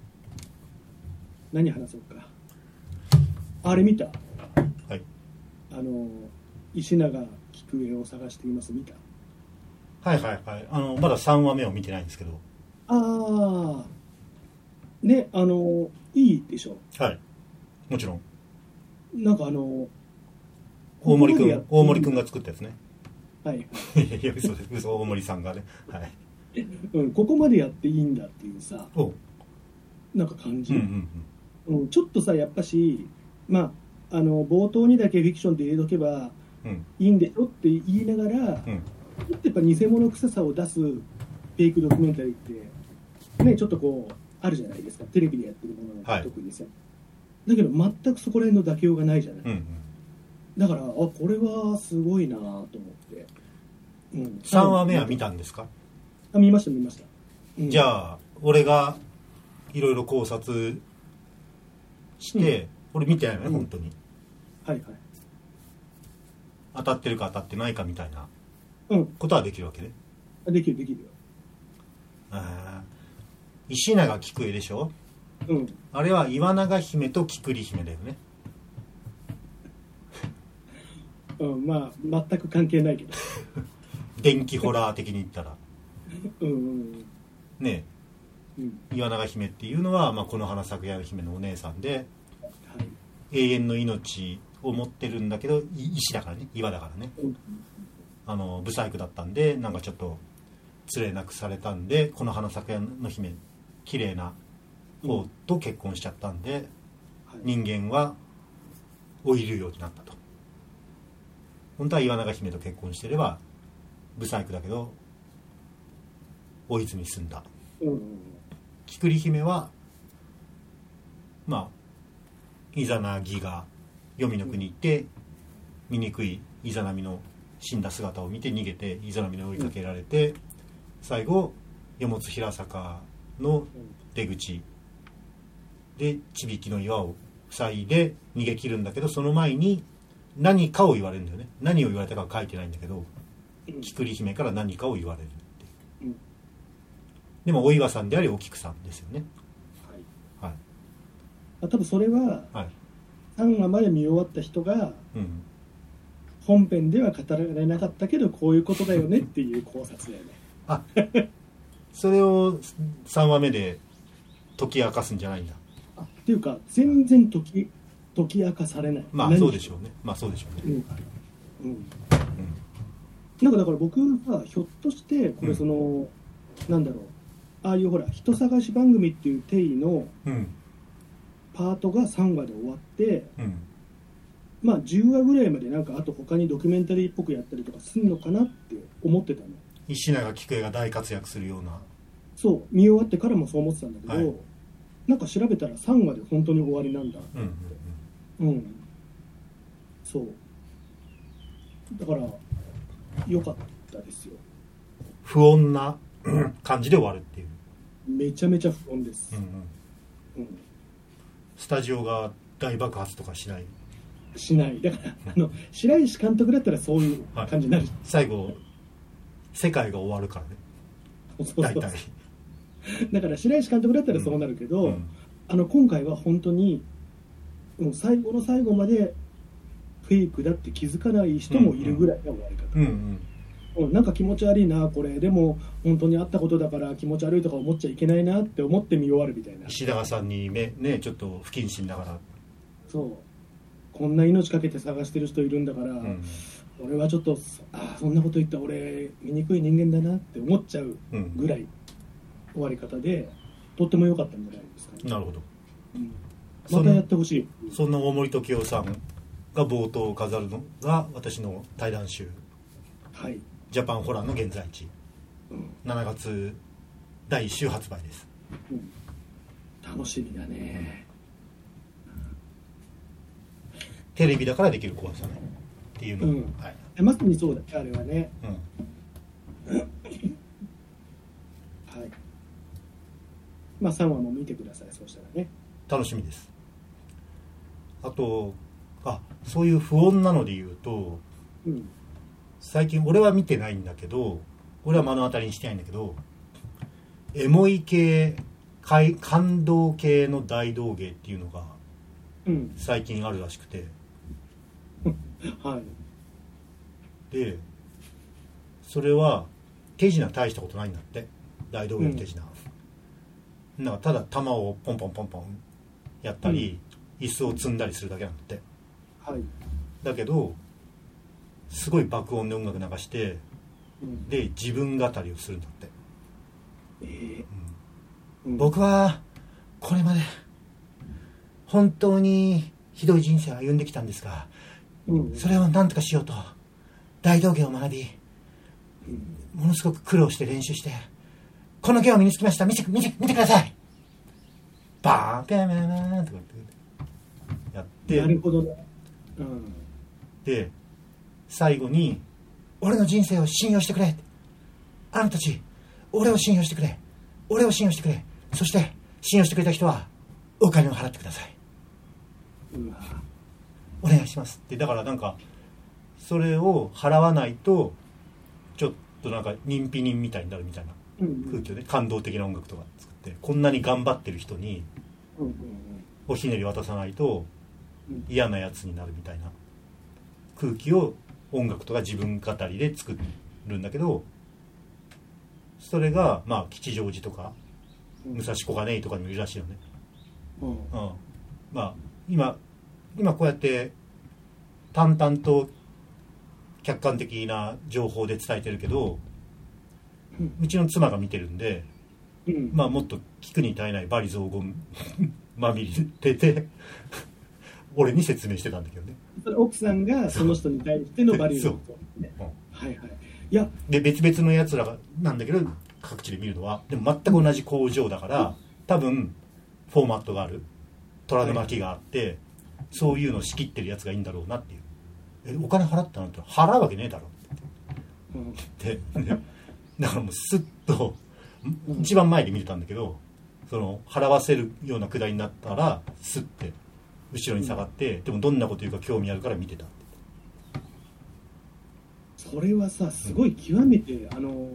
[SPEAKER 2] 何話そうか。あれ見た。
[SPEAKER 1] はい。
[SPEAKER 2] あの石永菊江を探しています見た。
[SPEAKER 1] はいはいはい。あのまださんわめを見てないんですけど。
[SPEAKER 2] ああ。ねあのいいでしょ。
[SPEAKER 1] はい。もちろん。
[SPEAKER 2] なんかあの
[SPEAKER 1] 大森くん大森くんが作ったやつね。
[SPEAKER 2] はい。
[SPEAKER 1] いや嘘です嘘大森さんがね。はい。
[SPEAKER 2] うん、ここまでやっていいんだっていうさなんか感じ、うんうんうん、ちょっとさやっぱしまああの冒頭にだけフィクションで入れとけばいいんでしょって言いながら、うん、やっぱ偽物臭さを出すフェイクドキュメンタリーってねちょっとこうあるじゃないですかテレビでやってるものが特にさ、はい、だけど全くそこら辺の妥協がないじゃない、うんうん、だからあこれはすごいなと思って、
[SPEAKER 1] うん、さんわめは見たんですか？
[SPEAKER 2] あ見ました見ました、
[SPEAKER 1] うん、じゃあ俺がいろいろ考察して、うん、俺見てないのね、うん、本当に
[SPEAKER 2] はいはい
[SPEAKER 1] 当たってるか当たってないかみたいなことはできるわけね、
[SPEAKER 2] うん、できるできるよ。
[SPEAKER 1] あ石永菊江でしょ、うん、あれは岩永姫と菊里姫だよね
[SPEAKER 2] うん、まあ全く関係ないけど
[SPEAKER 1] 電気ホラー的に言ったら
[SPEAKER 2] うんうん
[SPEAKER 1] ねえ、うん、岩永姫っていうのは、まあ、この花咲夜姫のお姉さんで、はい、永遠の命を持ってるんだけど石だからね岩だからね、うん、あの不細工だったんでなんかちょっと連れなくされたんでこの花咲夜の姫綺麗な方と結婚しちゃったんで、うんはい、人間は老いるようになったと。本当は岩永姫と結婚してれば不細工だけど老いずに済んだ、うん、菊里姫はまあイザナギが黄泉の国行って醜いイザナミの死んだ姿を見て逃げてイザナミに追いかけられて、うん、最後与物平坂の出口でちびきの岩を塞いで逃げ切るんだけど、その前に何かを言われるんだよね。何を言われたかは書いてないんだけど、きくり姫から何かを言われるって、うん、でもお岩さんでありお菊さんですよね。はい、はい、
[SPEAKER 2] あ、多分それは、はい、さんわまで見終わった人が、うん、本編では語られなかったけどこういうことだよねっていう考察だよね。
[SPEAKER 1] あ、それをさんわめで解き明かすんじゃないんだ。
[SPEAKER 2] あ、っていうか全然解き解き明かされない。
[SPEAKER 1] まあそうでしょうね。まあそうでしょうね。うん。うん。うん、
[SPEAKER 2] なんかだから僕はひょっとしてこれその、うん、なんだろう、ああいうほら人探し番組っていう定義のパートがさんわで終わって、うん、まあじゅうわぐらいまでなんかあと他にドキュメンタリーっぽくやったりとかするのかなって思ってたの。
[SPEAKER 1] 石永菊江が大活躍するような。
[SPEAKER 2] そう見終わってからもそう思ってたんだけど、はい、なんか調べたらさんわで本当に終わりなんだって、うんうんうん、そうだから良かったですよ。
[SPEAKER 1] 不穏な感じで終わるっていう。
[SPEAKER 2] めちゃめちゃ不穏です、うん
[SPEAKER 1] うんうん、スタジオが大爆発とかしない
[SPEAKER 2] しないだからあの白石監督だったらそういう感じになる、はい、
[SPEAKER 1] 最後世界が終わるからね。そうそうそう、大体
[SPEAKER 2] だから白石監督だったらそうなるけど、うんうん、あの今回は本当にもう最後の最後までフェイクだって気づかない人もいるぐらいの終わり方、うんうん、なんか気持ち悪いなこれ、でも本当にあったことだから気持ち悪いとか思っちゃいけないなって思って見終わるみたいな。
[SPEAKER 1] 石永さんに目、ね、ちょっと不謹慎ながら、
[SPEAKER 2] そうこんな命かけて探してる人いるんだから、うん、俺はちょっとあそんなこと言った俺醜い人間だなって思っちゃうぐらい終わり方で、とっても良かったんじゃないですかね。
[SPEAKER 1] なるほど、
[SPEAKER 2] うん、またやってほしい。
[SPEAKER 1] そんな大森時生さんが冒頭を飾るのが私の対談集、はい、ジャパンホラーの現在地、うん、しちがつだいいっ週発売です、
[SPEAKER 2] うん、楽しみだね、
[SPEAKER 1] うん、テレビだからできる怖さねっていうの、うん、はい、
[SPEAKER 2] まさにそうだあれはね、うん、はい、まあさんわも見てください。そうしたらね
[SPEAKER 1] 楽しみです。あとあそういう不穏なので言うと、うん、最近俺は見てないんだけど、俺は目の当たりにしてないんだけど、エモい系感動系の大道芸っていうのが最近あるらしくて、
[SPEAKER 2] うん、はい。
[SPEAKER 1] でそれは手品大したことないんだって、大道芸の手品、うん、なんかただ玉をポンポンポンポンやったり、うん、椅子を積んだりするだけなんだって、はい、だけどすごい爆音で音楽流して、うん、で自分語りをするんだって、えーうん、僕はこれまで本当にひどい人生を歩んできたんですが、うん、それを何とかしようと大道芸を学び、うん、ものすごく苦労して練習してこの芸を身につきました、見て見て見てください、バーンペンペンペンとかやって、
[SPEAKER 2] なるほどね、うん、
[SPEAKER 1] で最後に俺の人生を信用してくれ、あなたたち俺を信用してくれ、俺を信用してくれ、そして信用してくれた人はお金を払ってください、うわお願いしますって。だからなんかそれを払わないとちょっとなんか人否人みたいになるみたいな空気をね、感動的な音楽とか作って、こんなに頑張ってる人におひねり渡さないと嫌なやつになるみたいな空気を音楽とか自分語りで作るんだけど、それがまあ吉祥寺とか武蔵小金井とかにもいるらしいよね、うんうん、まあ今今こうやって淡々と客観的な情報で伝えてるけど、うん、うちの妻が見てるんで、うん、まあもっと聞くに耐えない罵詈雑言まみれて俺に説明してたんだけどね。
[SPEAKER 2] 奥さんがその人に対しての罵詈雑言、ね、うん、はいはい。いや
[SPEAKER 1] で別々のやつらがなんだけど各地で見るのはでも全く同じ工場だから、うん、多分フォーマットがある、虎の巻があって、はい、そういうのを仕切ってるやつがいいんだろうなっていう。 えお金払ったのって払うわけねえだろって、うん、でだからもうスッと一番前で見てたんだけど、その払わせるようなくだりになったらスッて後ろに下がって、うん、でもどんなこと言うか興味あるから見てた。
[SPEAKER 2] それはさすごい極めて、うん、あの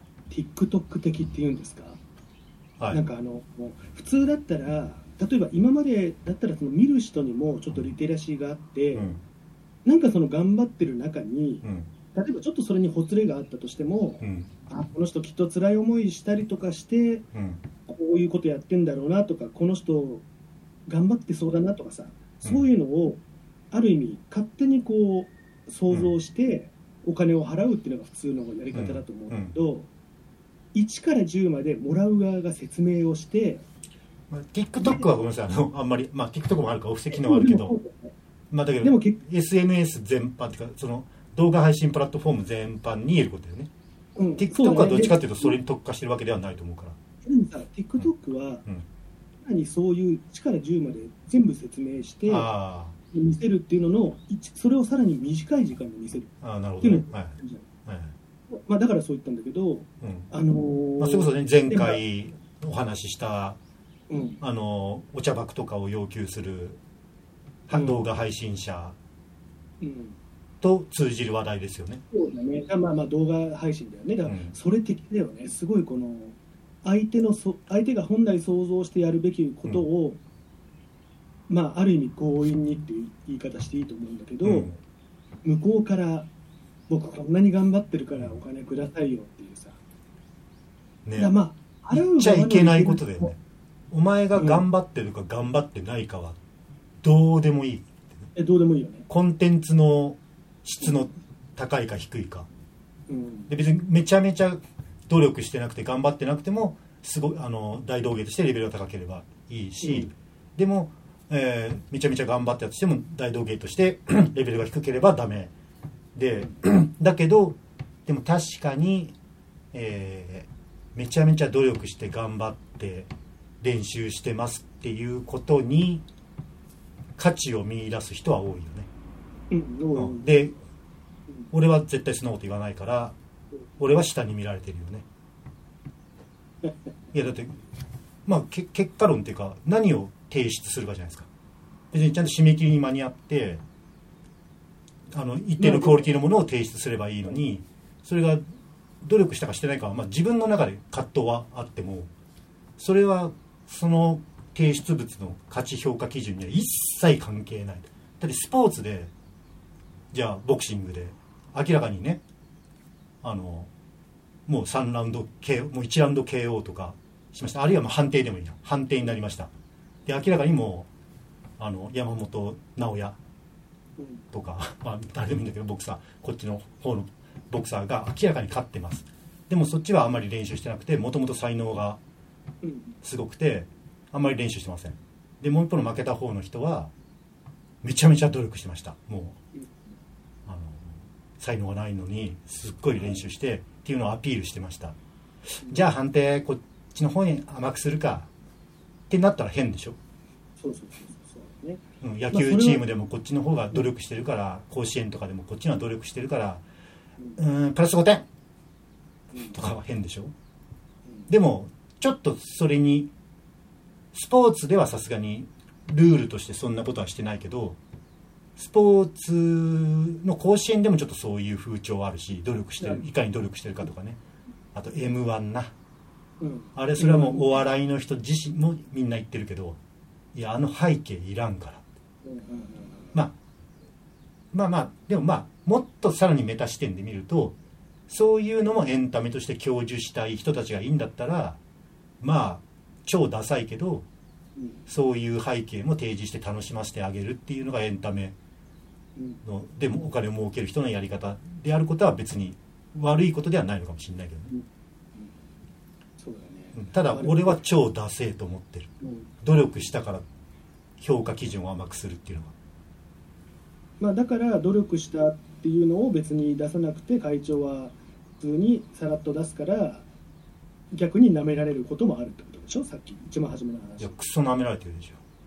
[SPEAKER 2] TikTok 的っていうんですか、はい、なんかあのもう普通だったら例えば今までだったらその見る人にもちょっとリテラシーがあって、うん、なんかその頑張ってる中に、うん、例えばちょっとそれにほつれがあったとしても、うん、あこの人きっと辛い思いしたりとかして、うん、こういうことやってんだろうなとか、この人頑張ってそうだなとかさ、そういうのをある意味勝手にこう想像してお金を払うっていうのが普通のやり方だと思うんだけど、いちからじゅうまでもらう側が説明をして、
[SPEAKER 1] まあ、TikTok はごめんなさい、あのあんまり、まあ、TikTok もあるからお布石のはあるけど、まあ、だけどでも エスエヌエス 全般っていうかその動画配信プラットフォーム全般に言えることだよね、うん、TikTok はどっちかっていうとそれに特化してるわけではないと思うから。
[SPEAKER 2] でもさ TikTok は、うん、何そういういちからじゅうまで全部説明して見せるっていうののそれをさらに短い時間で見せるっていうのがあるじゃん、はいはい、まあ、だからそう言ったんだけど、うん、あのー
[SPEAKER 1] まあ、それこそね前回お話しした、うん、あのお茶箱とかを要求する動画配信者と通じる話題ですよね、
[SPEAKER 2] うん、そうだね、まあまあ動画配信だよね。だからそれ的だよね、すごいこの相手のそ相手が本来想像してやるべきことを、うん、まあある意味強引にっていう言い方していいと思うんだけど、うん、向こうから僕こんなに頑張ってるからお金くださいよっていうさ、
[SPEAKER 1] ね、だまあ言っちゃいけないことだよね。お前が頑張ってるか頑張ってないかはどうでもいい、ね、
[SPEAKER 2] えどうでもいいよね。
[SPEAKER 1] コンテンツの質の高いか低いか、うん、で別にめちゃめちゃ努力してなくて頑張ってなくてもすごいあの大道芸としてレベルが高ければいいし、うん、でも、えー、めちゃめちゃ頑張ったとしても大道芸としてレベルが低ければダメでだけどでも確かに、えー、めちゃめちゃ努力して頑張って練習してますっていうことに価値を見出す人は多いよね、うんうん、で俺は絶対そんなこと言わないから俺は下に見られてるよねいやだってまあけ結果論っていうか何を提出するかじゃないですか。別にちゃんと締め切りに間に合ってあの一定のクオリティのものを提出すればいいのに、それが努力したかしてないかは、まあ、自分の中で葛藤はあってもそれはその提出物の価値評価基準には一切関係ない。だってスポーツでじゃあボクシングで明らかにねあのもうさんラウンド ケーオー もういちラウンド ケーオー とかしました。あるいはまあ判定でもいいな判定になりました。で明らかにもうあの山本直哉とか、まあ、誰でもいいんだけどボクサーこっちの方のボクサーが明らかに勝ってます。でもそっちはあんまり練習してなくてもともと才能がすごくてあんまり練習してません。でもう一方の負けた方の人はめちゃめちゃ努力してました。もうあの才能がないのにすっごい練習してっていうのをアピールしてました。じゃあ判定こっちの方に甘くするかってなったら変でしょ。
[SPEAKER 2] そうそうそうそうね、
[SPEAKER 1] うん、野球チームでもこっちの方が努力してるから、甲子園とかでもこっちのは努力してるからうーんプラスごてんとかは変でしょ。でもちょっとそれにスポーツではさすがにルールとしてそんなことはしてないけどスポーツの甲子園でもちょっとそういう風潮はあるし努力してるいかに努力してるかとかね。あと エムワン な、うん、あれそれはもうお笑いの人自身もみんな言ってるけどいやあの背景いらんから、うん、まあまあまあでもまあもっとさらにメタ視点で見るとそういうのもエンタメとして享受したい人たちがいいんだったらまあ超ダサいけど、うん、そういう背景も提示して楽しませてあげるっていうのがエンタメのでもお金を儲ける人のやり方であることは別に悪いことではないのかもしれないけどね、うんうん、そうだね。ただ俺は超ダセえと思ってる、うん、努力したから評価基準を甘くするっていうのは
[SPEAKER 2] まあだから努力したっていうのを別に出さなくて会長は普通にさらっと出すから逆に舐められることもあるってことでしょ。さっき一番初めの話。
[SPEAKER 1] いやクソ舐められてるでしょ。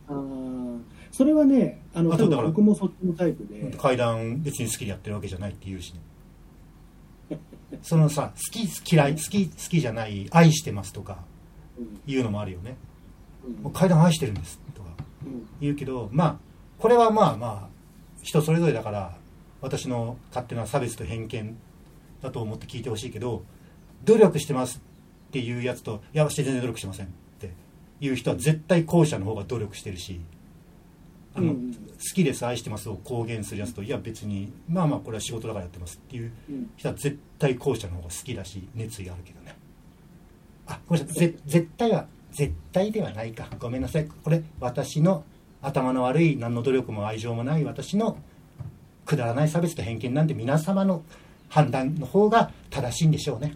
[SPEAKER 2] あそれはね、あの
[SPEAKER 1] あとだから
[SPEAKER 2] 僕もそっちのタイプで、
[SPEAKER 1] 階段別に好きでやってるわけじゃないって言うしねそのさ、好き嫌い好き好きじゃない愛してますとか言うのもあるよね、うん、もう階段愛してるんですとか言うけど、まあこれはまあまあ人それぞれだから私の勝手な差別と偏見だと思って聞いてほしいけど、努力してますっていうやつと、いや私全然努力してませんっていう人は絶対後者の方が努力してるし、あの、うん、好きです愛してますを公言するやつと、いや別にまあまあこれは仕事だからやってますっていう人は絶対後者の方が好きだし熱意があるけどね。あ、ごめんなさい、絶対は絶対ではないか、ごめんなさい、これ私の頭の悪い、何の努力も愛情もない私のくだらない差別と偏見なんで、皆様の判断の方が正しいんでしょうね。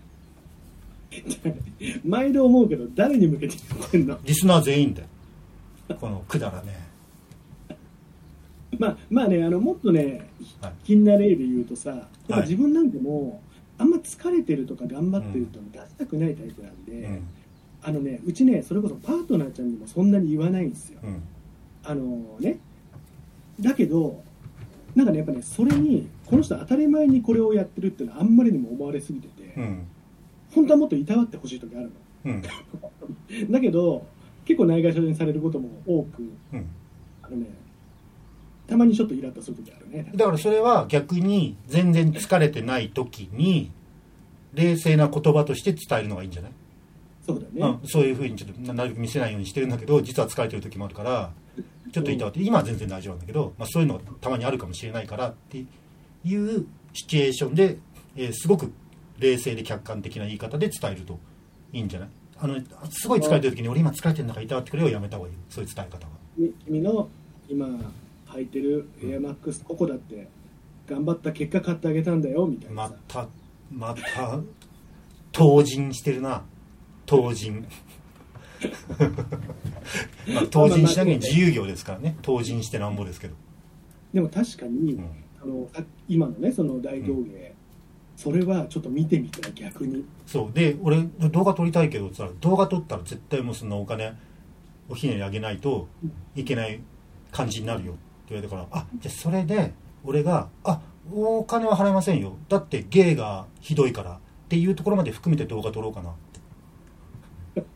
[SPEAKER 2] 毎度思うけど誰に向けて言ってんの？
[SPEAKER 1] リスナー全員だよこのくだらね
[SPEAKER 2] まあまあね、あのもっとね、はい、気にな例で言うとさ、はい、自分なんてもうあんま疲れてるとか頑張ってると出したくないタイプなんで、うん、あのね、うちね、それこそパートナーちゃんにもそんなに言わないんですよ、うん、あのね、だけどなんかね、やっぱね、それにこの人当たり前にこれをやってるっていうのはあんまりにも思われすぎてて、うん、本当はもっといたわってほしい時あるの、うん、だけど結構ないがしろにされることも多く、うん、あのね、たまにちょっとイラッとする時あるね。
[SPEAKER 1] だからそれは逆に全然疲れてない時に冷静な言葉として伝えるのがいいんじゃない？
[SPEAKER 2] そうだね、
[SPEAKER 1] うん、そういうふうにちょっとなるべく見せないようにしてるんだけど、実は疲れてる時もあるからちょっといたわって、今は全然大丈夫なんだけど、まあ、そういうのがたまにあるかもしれないからっていうシチュエーションで、えー、すごく冷静で客観的な言い方で伝えるといいんじゃない？あのすごい疲れてる時に俺今疲れてるんだからいたわってくれをやめた方がいい、そういう伝え方は。
[SPEAKER 2] 君の今履いてるエアマックスここだって頑張った結果買ってあげたんだよみたいな。
[SPEAKER 1] またまた当人してるな、当人まあ当人しなきゃ自由業ですからね、当人してなんぼですけど。
[SPEAKER 2] でも確かに、うん、あの今のねその大道芸、うん、それはちょっと見てみたら逆に
[SPEAKER 1] そうで、俺動画撮りたいけどさ、動画撮ったら絶対もうそんなお金おひねりあげないといけない感じになるよって言われたから、あ、じゃあそれで俺があお金は払いませんよ、だって芸がひどいからっていうところまで含めて動画撮ろうかなって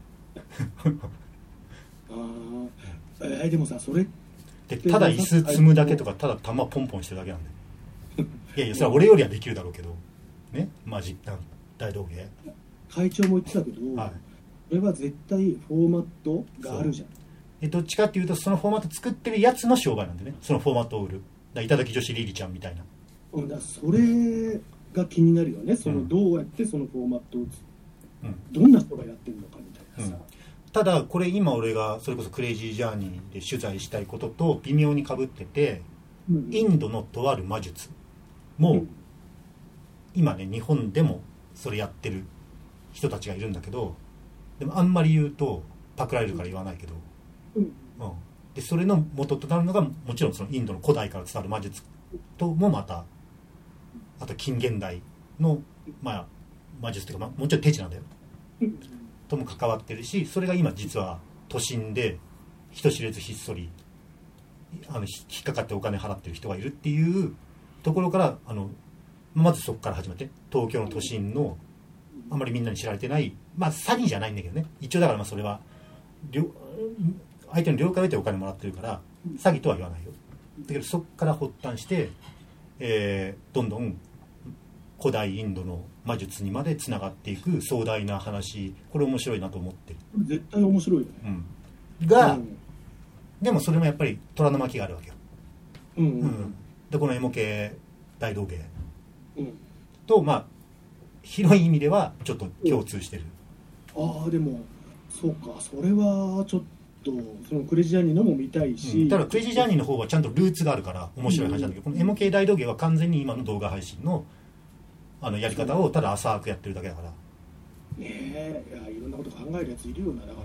[SPEAKER 2] ああ、えー、でもさそれ
[SPEAKER 1] でただ椅子積むだけとかただ球ポンポンしてるだけなんでいやいやそれは俺よりはできるだろうけどね、マジ大道芸
[SPEAKER 2] 会長も言ってたけど、はい、これは絶対フォーマットがあるじゃん。
[SPEAKER 1] えどっちかっていうとそのフォーマット作ってるやつの商売なんでね、そのフォーマットを売るだ、いただき女子リリちゃんみたいな、
[SPEAKER 2] うん、だそれが気になるよね、その、うん、どうやってそのフォーマットを、うん、どんな人がやってるのかみたいなさ、
[SPEAKER 1] うん、ただこれ今俺がそれこそクレイジージャーニーで取材したいことと微妙に被ってて、うん、インドのとある魔術も、うん、今ね日本でもそれやってる人たちがいるんだけど、でもあんまり言うとパクられるから言わないけど、うんうん、でそれの元となるのがもちろんそのインドの古代から伝わる魔術ともまた、あと近現代の、まあ、魔術というか、まあ、もちろん手品なんだよとも関わってるし、それが今実は都心で人知れずひっそりあの引っかかってお金払ってる人がいるっていうところから、あのまずそこから始めて、東京の都心のあまりみんなに知られてない、まあ詐欺じゃないんだけどね、一応だからまあそれは相手の了解を得てお金もらってるから詐欺とは言わないよ。だけどそこから発端して、えー、どんどん古代インドの魔術にまでつながっていく壮大な話、これ面白いなと思ってる。
[SPEAKER 2] 絶対面白いよね、
[SPEAKER 1] うん、が、うん、でもそれもやっぱり虎の巻があるわけよ、うんうんうん、でこのエモ系大道芸、うん、とまあ広い意味ではちょっと共通してる、
[SPEAKER 2] うん、ああでもそうか、それはちょっとそのクレイジージャーニーのも見たいし、
[SPEAKER 1] うん、ただクレイジージャーニーの方はちゃんとルーツがあるから面白い話なんだけど、うん、このエモ系大道芸は完全に今の動画配信のあのやり方をただ浅くやってるだけだから。ね
[SPEAKER 2] え、いやいろんなこと考えるやついるよな、だからな。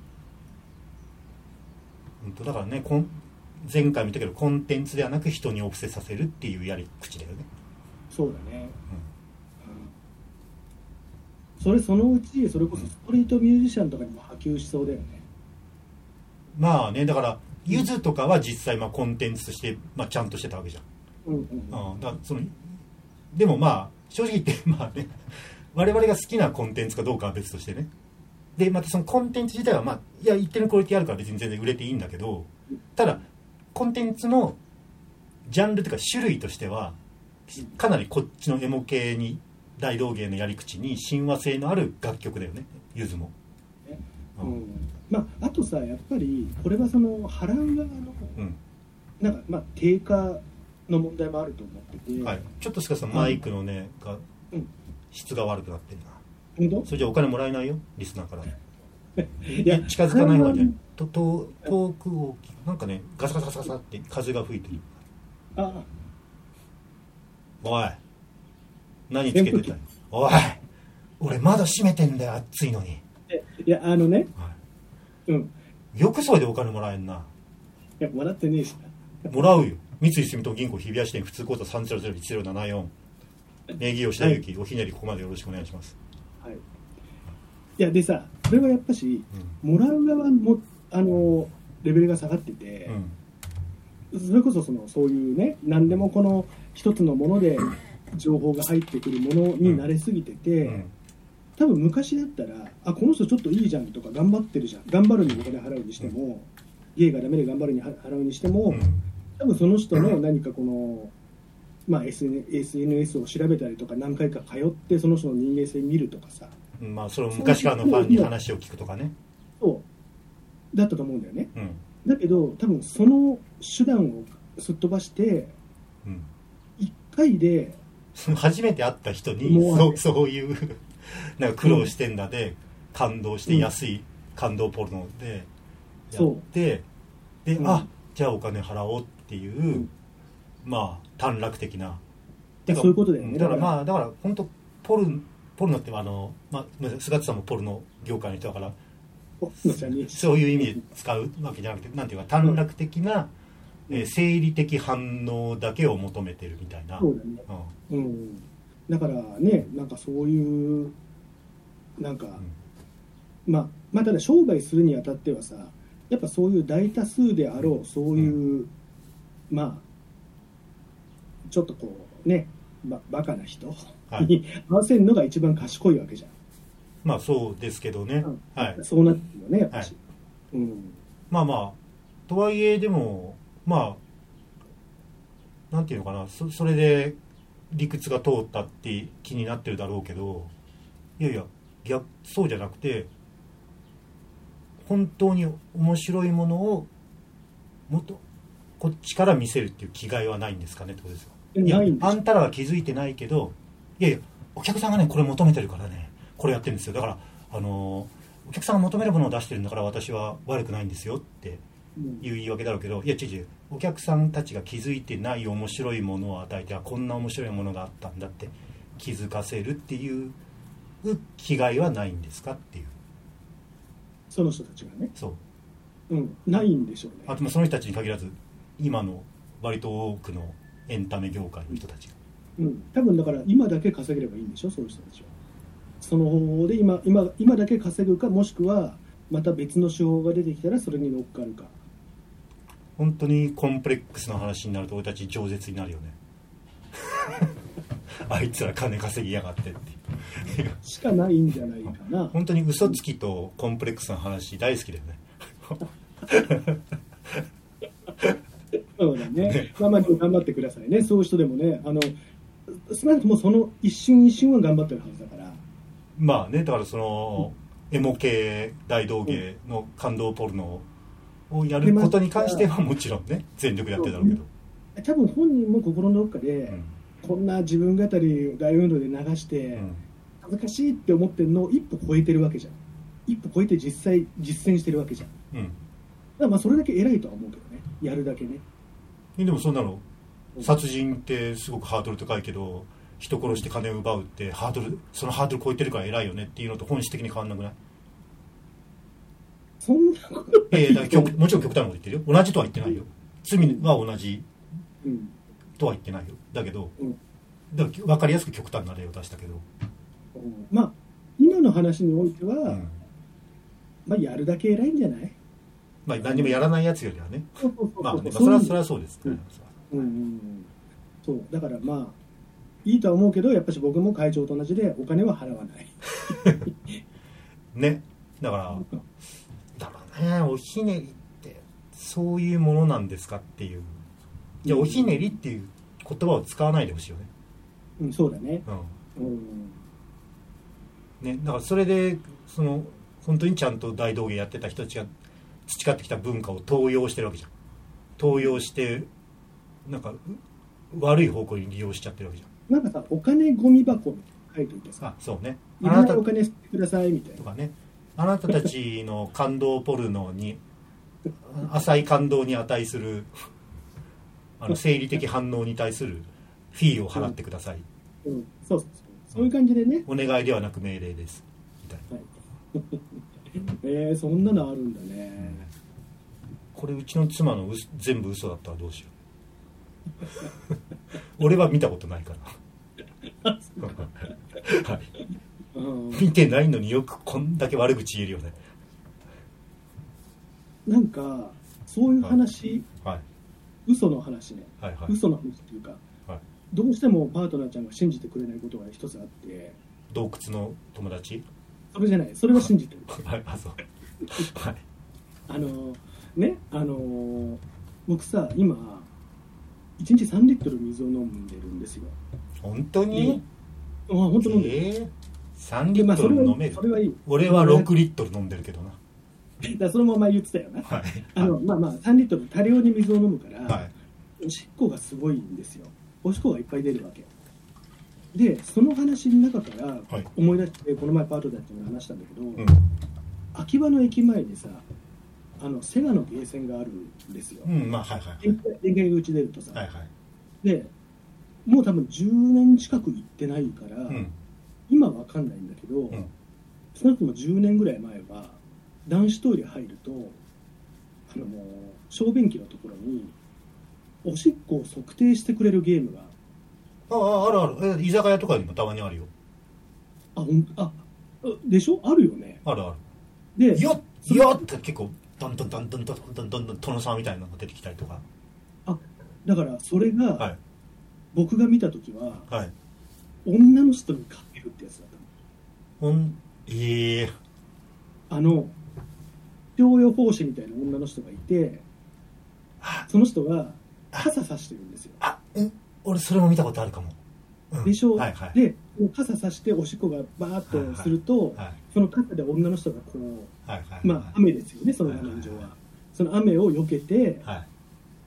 [SPEAKER 1] 本当だからね、こん前回も言ったけどコンテンツではなく人にお布施させるっていうやり口だよね。
[SPEAKER 2] そうだね、うんうん、それそのうちそれこそストリートミュージシャンとかにも波及しそうだよね。
[SPEAKER 1] まあね、だからゆずとかは実際まあコンテンツとして、まあ、ちゃんとしてたわけじゃん、
[SPEAKER 2] うんうん、
[SPEAKER 1] うん、だそのでもまあ正直言ってまあね我々が好きなコンテンツかどうかは別としてね、でまたそのコンテンツ自体はまあいや一定のクオリティあるから別に全然売れていいんだけど、ただコンテンツのジャンルというか種類としてはかなりこっちのエモ系に大道芸のやり口に親和性のある楽曲だよね、ゆずも、
[SPEAKER 2] うんうん、まああとさやっぱりこれはその払う側の、うん、なんかまあ低下の問題もあると思ってて、はい、
[SPEAKER 1] ちょっとしかさマイクのね、うん、が質が悪くなってるな。
[SPEAKER 2] 本当？
[SPEAKER 1] それじゃお金もらえないよリスナーからいや近づかない方がいいね。とと遠くをなんかねガサガサガサガサって風が吹いてる。ああ、おい何つけてたよ。おい俺窓閉めてんだよ暑いのに。
[SPEAKER 2] いやあのね、はい、うん、
[SPEAKER 1] よくそれでお金もらえんな。い
[SPEAKER 2] やもらってねえし
[SPEAKER 1] な。もらうよ。三井住友銀行日比谷支店普通口座さんゼロゼロいちゼロななよん名義吉田裕樹、はい、おひねりここまでよろしくお願いします。
[SPEAKER 2] はい。いやでさこれはやっぱし、うん、もらう側もあのレベルが下がってて、うん、それこそそのそういうね何でもこの一つのもので情報が入ってくるものに慣れすぎてて、うんうん、多分昔だったらあこの人ちょっといいじゃんとか頑張ってるじゃん頑張るにお金払うにしても、うん、芸がダメで頑張るに払うにしても、うん、多分その人の何かこの、まあ、エスエヌエス を調べたりとか何回か通ってその人の人間性見るとかさ、
[SPEAKER 1] まあ、それを昔からのファンに話を聞くとかね。
[SPEAKER 2] そうだったと思うんだよね、うん、だけど多分その手段をすっ飛ばして、うん、いっかいで
[SPEAKER 1] 初めて会った人にそう、そういうなんか苦労してんだで感動して安い感動ポルノでやってで、うん、あじゃあお金払おうっていう、うん、まあ短絡的な
[SPEAKER 2] そういうことだよね。
[SPEAKER 1] だからまあだから本当ポルポルノってあの、まあ、菅田さんもポルノ業界の人だからそういう意味で使うわけじゃなくてなんていうか短絡的な、うんえー、生理的反応だけを求めてるみたいな。
[SPEAKER 2] そうだね、うんうん、だからねなんかそういうなんか、うん、まあまあただ商売するにあたってはさやっぱそういう大多数であろうそういう、うん、まあちょっとこうね、ま、バカな人に合わせるのが一番賢いわけじゃん。
[SPEAKER 1] まあそうですけどね、うん、はい、
[SPEAKER 2] そうなってるよねやっぱし、はいうん、
[SPEAKER 1] まあまあとはいえでもまあなんていうのかな そ, それで理屈が通ったって気になってるだろうけどいやいや逆そうじゃなくて本当に面白いものをもっとこっちから見せるっていう気概はないんですかねってことですよ。いやあんたらは気づいてないけどいやいやお客さんがねこれ求めてるからねこれやってるんですよ。だからあのお客さんが求めるものを出してるんだから私は悪くないんですよっていう言い訳だろうけど、いや違う違うお客さんたちが気づいてない面白いものを与えてはこんな面白いものがあったんだって気づかせるっていう気概はないんですかっていう。
[SPEAKER 2] その人たちがね
[SPEAKER 1] そう、
[SPEAKER 2] うん、ないんでしょうね。
[SPEAKER 1] あとその人たちに限らず今の割と多くのエンタメ業界の人たちが、
[SPEAKER 2] うん、多分だから今だけ稼げればいいんでしょそういう人たちは。その方法で 今, 今, 今だけ稼ぐかもしくはまた別の手法が出てきたらそれに乗っかるか。
[SPEAKER 1] 本当にコンプレックスの話になると俺たち饒舌になるよねあいつら金稼ぎやがってっていう
[SPEAKER 2] しかないんじゃないかな。
[SPEAKER 1] 本当に嘘つきとコンプレックスの話大好きだよね
[SPEAKER 2] そうだね、ねまあまあ頑張ってくださいね。そういう人でもねあの少なくともその一瞬一瞬は頑張ってるはずだから。
[SPEAKER 1] まあねだからその、うん、エモ系大道芸の感動ポルノをやることに関してはもちろんね全力でやってるだろうけど、
[SPEAKER 2] 多分本人も心のどっかで、うん、こんな自分語り大運動で流して、うん、恥ずかしいって思ってるのを一歩超えてるわけじゃん。一歩超えて実際実践してるわけじゃん、うん、だからまあそれだけ偉いとは思うけどねやるだけね。
[SPEAKER 1] でもそんなの殺人ってすごくハードル高いけど人殺して金を奪うってハードルそのハードル超えてるから偉いよねっていうのと本質的に変わんなくない？
[SPEAKER 2] そんなこと
[SPEAKER 1] ない。いやいやもちろん極端なこと言ってるよ。同じとは言ってないよ。罪は同じとは言ってないよ。だけど、うん、だから分かりやすく極端な例を出したけど、
[SPEAKER 2] うん、まあ今の話においては、うん、まあやるだけ偉いんじゃない？
[SPEAKER 1] まあ何もやらないやつよりはね、
[SPEAKER 2] そうそうそう
[SPEAKER 1] まあ、ね、
[SPEAKER 2] そう
[SPEAKER 1] それはそれはそうですね、
[SPEAKER 2] うんうんうん、そうだからまあいいとは思うけど、やっぱり僕も会長と同じでお金は払わない
[SPEAKER 1] ね。だからだからね、おひねりってそういうものなんですかっていう。じゃあおひねりっていう言葉を使わないでほしいよね。
[SPEAKER 2] うん、そうだね、
[SPEAKER 1] うん
[SPEAKER 2] うん、
[SPEAKER 1] ね、だからそれでその本当にちゃんと大道芸やってた人たちが培ってきた文化を盗用してるわけじゃん。盗用してなんか悪い方向に利用しちゃってるわけじゃん。
[SPEAKER 2] なんかさ、お金ゴミ箱に書いておいてさ、
[SPEAKER 1] あ、そうね、
[SPEAKER 2] いらないお金捨ててくださいみたいな
[SPEAKER 1] とかね、あなたたちの感動ポルノに浅い感動に値するあの生理的反応に対するフィーを払ってください、
[SPEAKER 2] うんうん、そうそうそうそういう感じでね、
[SPEAKER 1] お願いではなく命令ですみたいな、
[SPEAKER 2] はい、えー、そんなのあるんだね、
[SPEAKER 1] うん、これうちの妻のう全部嘘だったらどうしよう俺は見たことないからはい、うん、見てないのによくこんだけ悪口言えるよね。
[SPEAKER 2] なんかそういう話、
[SPEAKER 1] はいはい、
[SPEAKER 2] 嘘の話ね、はいはい、嘘の話っていうか、はい、どうしてもパートナーちゃんが信じてくれないことが一つあって、
[SPEAKER 1] 洞窟の友達、
[SPEAKER 2] それじゃない、それは信じてる
[SPEAKER 1] はい、あ、そうはい、あ
[SPEAKER 2] のね、あの僕さ今いちにちさんリットル水を飲んでるんですよ。
[SPEAKER 1] 本当に？
[SPEAKER 2] あ、本当飲んでる、えー、
[SPEAKER 1] さんリットル飲める、まあ、それはいい、俺はろくリットル飲んでるけどな。
[SPEAKER 2] だそのまま言ってたよな、はい、あのまあまあさんリットル多量に水を飲むから、はい、おしっこがすごいんですよ。おしっこがいっぱい出るわけで、その話の中から思い出して、はい、この前パートナーと話したんだけど、うん、秋葉の駅前にさ、あのセガのゲーセンがあるんですよ、うん、まあはいはい、電源が打ち出るとさ、はいはい、でもう多分じゅうねん近く行ってないから、うん、今わかんないんだけど、うん、少なくともじゅうねんぐらい前は男子トイレ入るとあの小便器のところにおしっこを測定してくれるゲームが、
[SPEAKER 1] ああ、あるある、居酒屋とかにもたまにあるよ。
[SPEAKER 2] あ、ほんあでしょ、あるよね。
[SPEAKER 1] あるある。
[SPEAKER 2] で、
[SPEAKER 1] よっよっって結構どんどんどんどんどんどんどんどん殿様みたいなのが出てきたりとか。
[SPEAKER 2] あ、だからそれが、はい、僕が見た時は、はい、女の人にかけるってやつだったの。ほん
[SPEAKER 1] ええー、
[SPEAKER 2] あの療養奉仕みたいな女の人がいて、その人が傘さしてるんですよ。
[SPEAKER 1] あ、うん、俺それも見たことあるかも。
[SPEAKER 2] うん、でしょ、はいはい、で傘さしておしっこがバーッとすると、はいはい、その傘で女の人がこう、はいはいはい、まあ雨ですよね、その画面上は、はいはいはい、その雨を避けて、はい、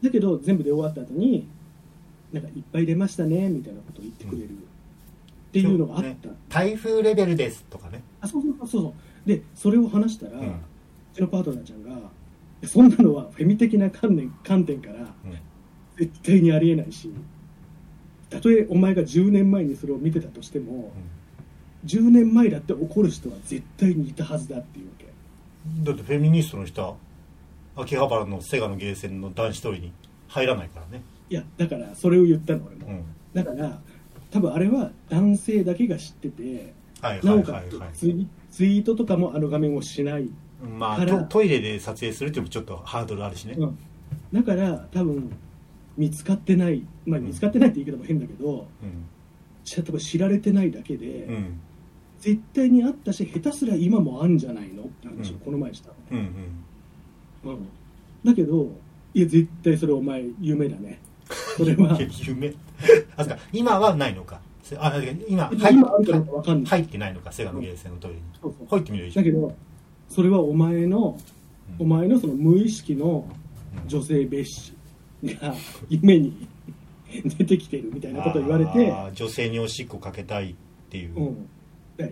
[SPEAKER 2] だけど全部で終わった後になんかいっぱい出ましたねみたいなことを言ってくれる、うん、っていうのがあった、ね、
[SPEAKER 1] 台風レベルですとかね。
[SPEAKER 2] あ、そうそうそうそう。でそれを話したら、うん、うちのパートナーちゃんがそんなのはフェミ的な観点、観点から絶対にありえないし、たとえお前がじゅうねんまえにそれを見てたとしても、うん、じゅうねんまえだって怒る人は絶対にいたはずだっていうわけ
[SPEAKER 1] だって。フェミニストの人は秋葉原のセガのゲーセンの男子トイレに入らないからね。
[SPEAKER 2] いやだからそれを言ったの俺も、うん、だから多分あれは男性だけが知ってて、はいはいはいはい、なおかつツイ、ツイートとかもあの画面をしない
[SPEAKER 1] まあ、ト, トイレで撮影するっていうのもちょっとハードルあるしね、うん、
[SPEAKER 2] だから多分見つかってない、まあ、見つかってないって言い方も変だけど、うん、多分知られてないだけで、うん、絶対にあったし下手すら今もあんじゃないのって話をこの前したの、うんうんうん、だけどいや絶対それお前夢だねそれは
[SPEAKER 1] 夢あそか今はないのか、あ今入 っ,
[SPEAKER 2] 今あるかどうか分かんない、
[SPEAKER 1] 入ってないのかセガのゲーセンのトイレに、そうそう入ってみるでしょ。
[SPEAKER 2] だけどそれはお前の、うん、お前のその無意識の女性蔑視が夢に出てきてるみたいなことを言われて、
[SPEAKER 1] あ女性におしっこかけたいっていう、うん、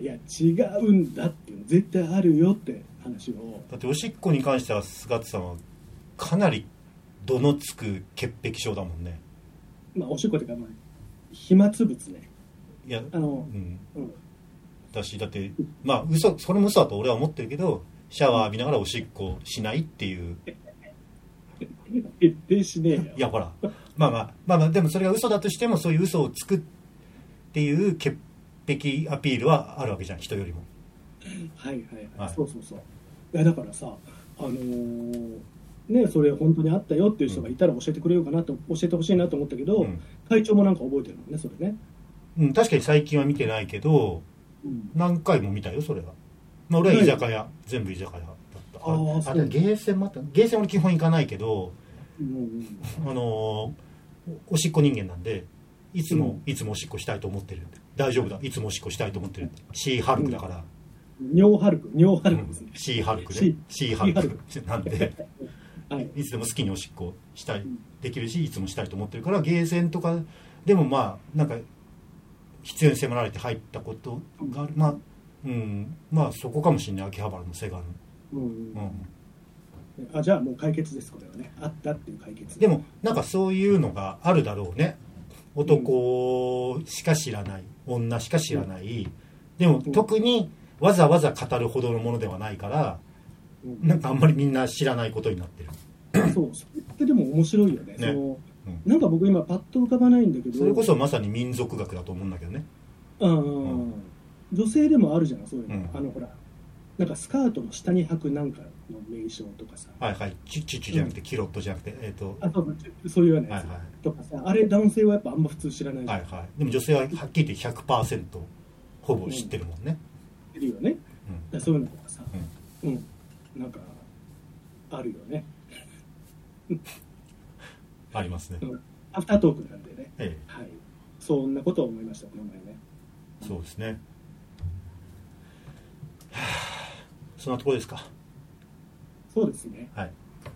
[SPEAKER 2] いや違うんだっていう絶対あるよって話を。
[SPEAKER 1] だっておしっこに関しては菅田さんはかなり度のつく潔癖症だもんね。
[SPEAKER 2] まあおしっこっていうか、まあ、飛沫物ね。
[SPEAKER 1] いやあの、うんうん、私だってまあ嘘それも嘘だと俺は思ってるけどシャワー浴びながらおしっこしないっていう
[SPEAKER 2] 徹底しねえよ。
[SPEAKER 1] いやほらまあまあまあまあでもそれが嘘だとしてもそういう嘘をつくっていう潔癖アピールはあるわけじゃん人よりも。
[SPEAKER 2] はいはいはい、はい、そうそうそう。いやだからさあのー、 ね、それ本当にあったよっていう人がいたら教えてくれようかなと、教えてほしいなと思ったけど、うん、会長もなんか覚えてるもんね、それね。
[SPEAKER 1] うん、確かに最近は見てないけど、うん、何回も見たよ、それは。まあ、俺は居酒屋、はい、全部居酒屋だった。ああ、あれゲーセンもあった。ゲーセンは基本行かないけど、うん、あのー、おしっこ人間なんで、いつも、うん、いつもおしっこしたいと思ってるんで、大丈夫だ、いつもおしっこしたいと思ってるんで、シーハルクだから。
[SPEAKER 2] うん、尿ハルク、尿ハルクですね。
[SPEAKER 1] うん、シーハルクで、シーハルクなんで、はい、いつでも好きにおしっこしたい、できるし、いつもしたいと思ってるから、ゲーセンとかでもまあ、なんか、必要に迫られて入ったことがある。まあ、うん、まあそこかもしれない、秋葉原のセガの。うんうん
[SPEAKER 2] うん、あ、じゃあもう解決です、これはね。あったっていう解決。
[SPEAKER 1] でも、なんかそういうのがあるだろうね。男しか知らない、女しか知らない。うん、でも、特にわざわざ語るほどのものではないから、うん、なんかあんまりみんな知らないことになってる。
[SPEAKER 2] そう、それってでも面白いよね。ね、そのなんか僕今パッと浮かばないんだけど、
[SPEAKER 1] それこそまさに民族学だと思うんだけどね。
[SPEAKER 2] うん、うん、女性でもあるじゃん、そういうの、うん、あのほらなんかスカートの下に履くなんかの名称とかさ、
[SPEAKER 1] はいはい、チュチュチュじゃなくて、うん、キロットじゃなくて、えっ、ー、と
[SPEAKER 2] あ、そうそういうようなやつ、はいはい、とかさ、あれ男性はやっぱあんま普通知らないじゃん。
[SPEAKER 1] はいはい、でも女性ははっきり言って ひゃくパーセント ほぼ知ってるもんね。
[SPEAKER 2] 知ってるよね。うん、そういうのとかさ、うん、うん、なんかあるよね。
[SPEAKER 1] ありますね。
[SPEAKER 2] うん、アフタートークなんでね、
[SPEAKER 1] ええ、
[SPEAKER 2] はい、そんなことを思いました、この前ね。
[SPEAKER 1] そうですね。はあ、そんなところですか。
[SPEAKER 2] そうですね。
[SPEAKER 1] はい。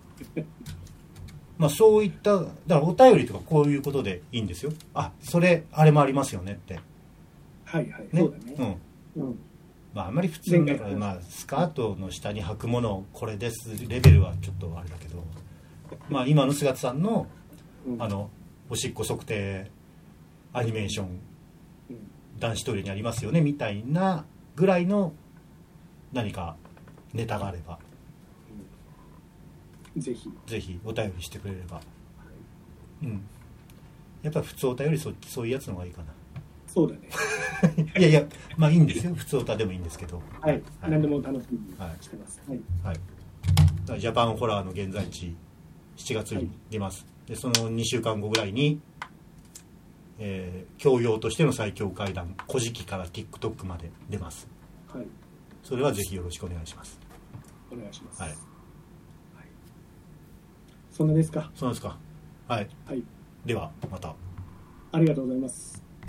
[SPEAKER 1] まあそういっただからお便りとかこういうことでいいんですよ。あ、それあれもありますよねって。
[SPEAKER 2] はいはい、ね、そうだね。うん。うん、
[SPEAKER 1] まああんまり普通だから、まあスカートの下に履くものこれですレベルはちょっとあれだけど、まあ今の菅さんの、うん、あのおしっこ測定アニメーション、うん、男子トイレにありますよねみたいなぐらいの何かネタがあれば、
[SPEAKER 2] うん、ぜひ
[SPEAKER 1] ぜひお便りしてくれれば、はい、うん、やっぱ普通お便り そ, そういうやつの方がいいかな。
[SPEAKER 2] そうだね。
[SPEAKER 1] いやいや、まあいいんですよ、普通歌でもいいんですけど、
[SPEAKER 2] はい、はい、何でも楽しみにしてます。はい、はい
[SPEAKER 1] はい、ジャパンホラーの現在地しちがつに出ます、はい、でそのにしゅうかんごぐらいに、えー、教養としての最強怪談古事記から TikTok まで出ます、はい、それはぜひよろしくお願いします。
[SPEAKER 2] お願いします、
[SPEAKER 1] はいはい、
[SPEAKER 2] そんなですか。
[SPEAKER 1] そんなですか。はい、
[SPEAKER 2] はい、
[SPEAKER 1] ではまた。
[SPEAKER 2] ありがとうございます。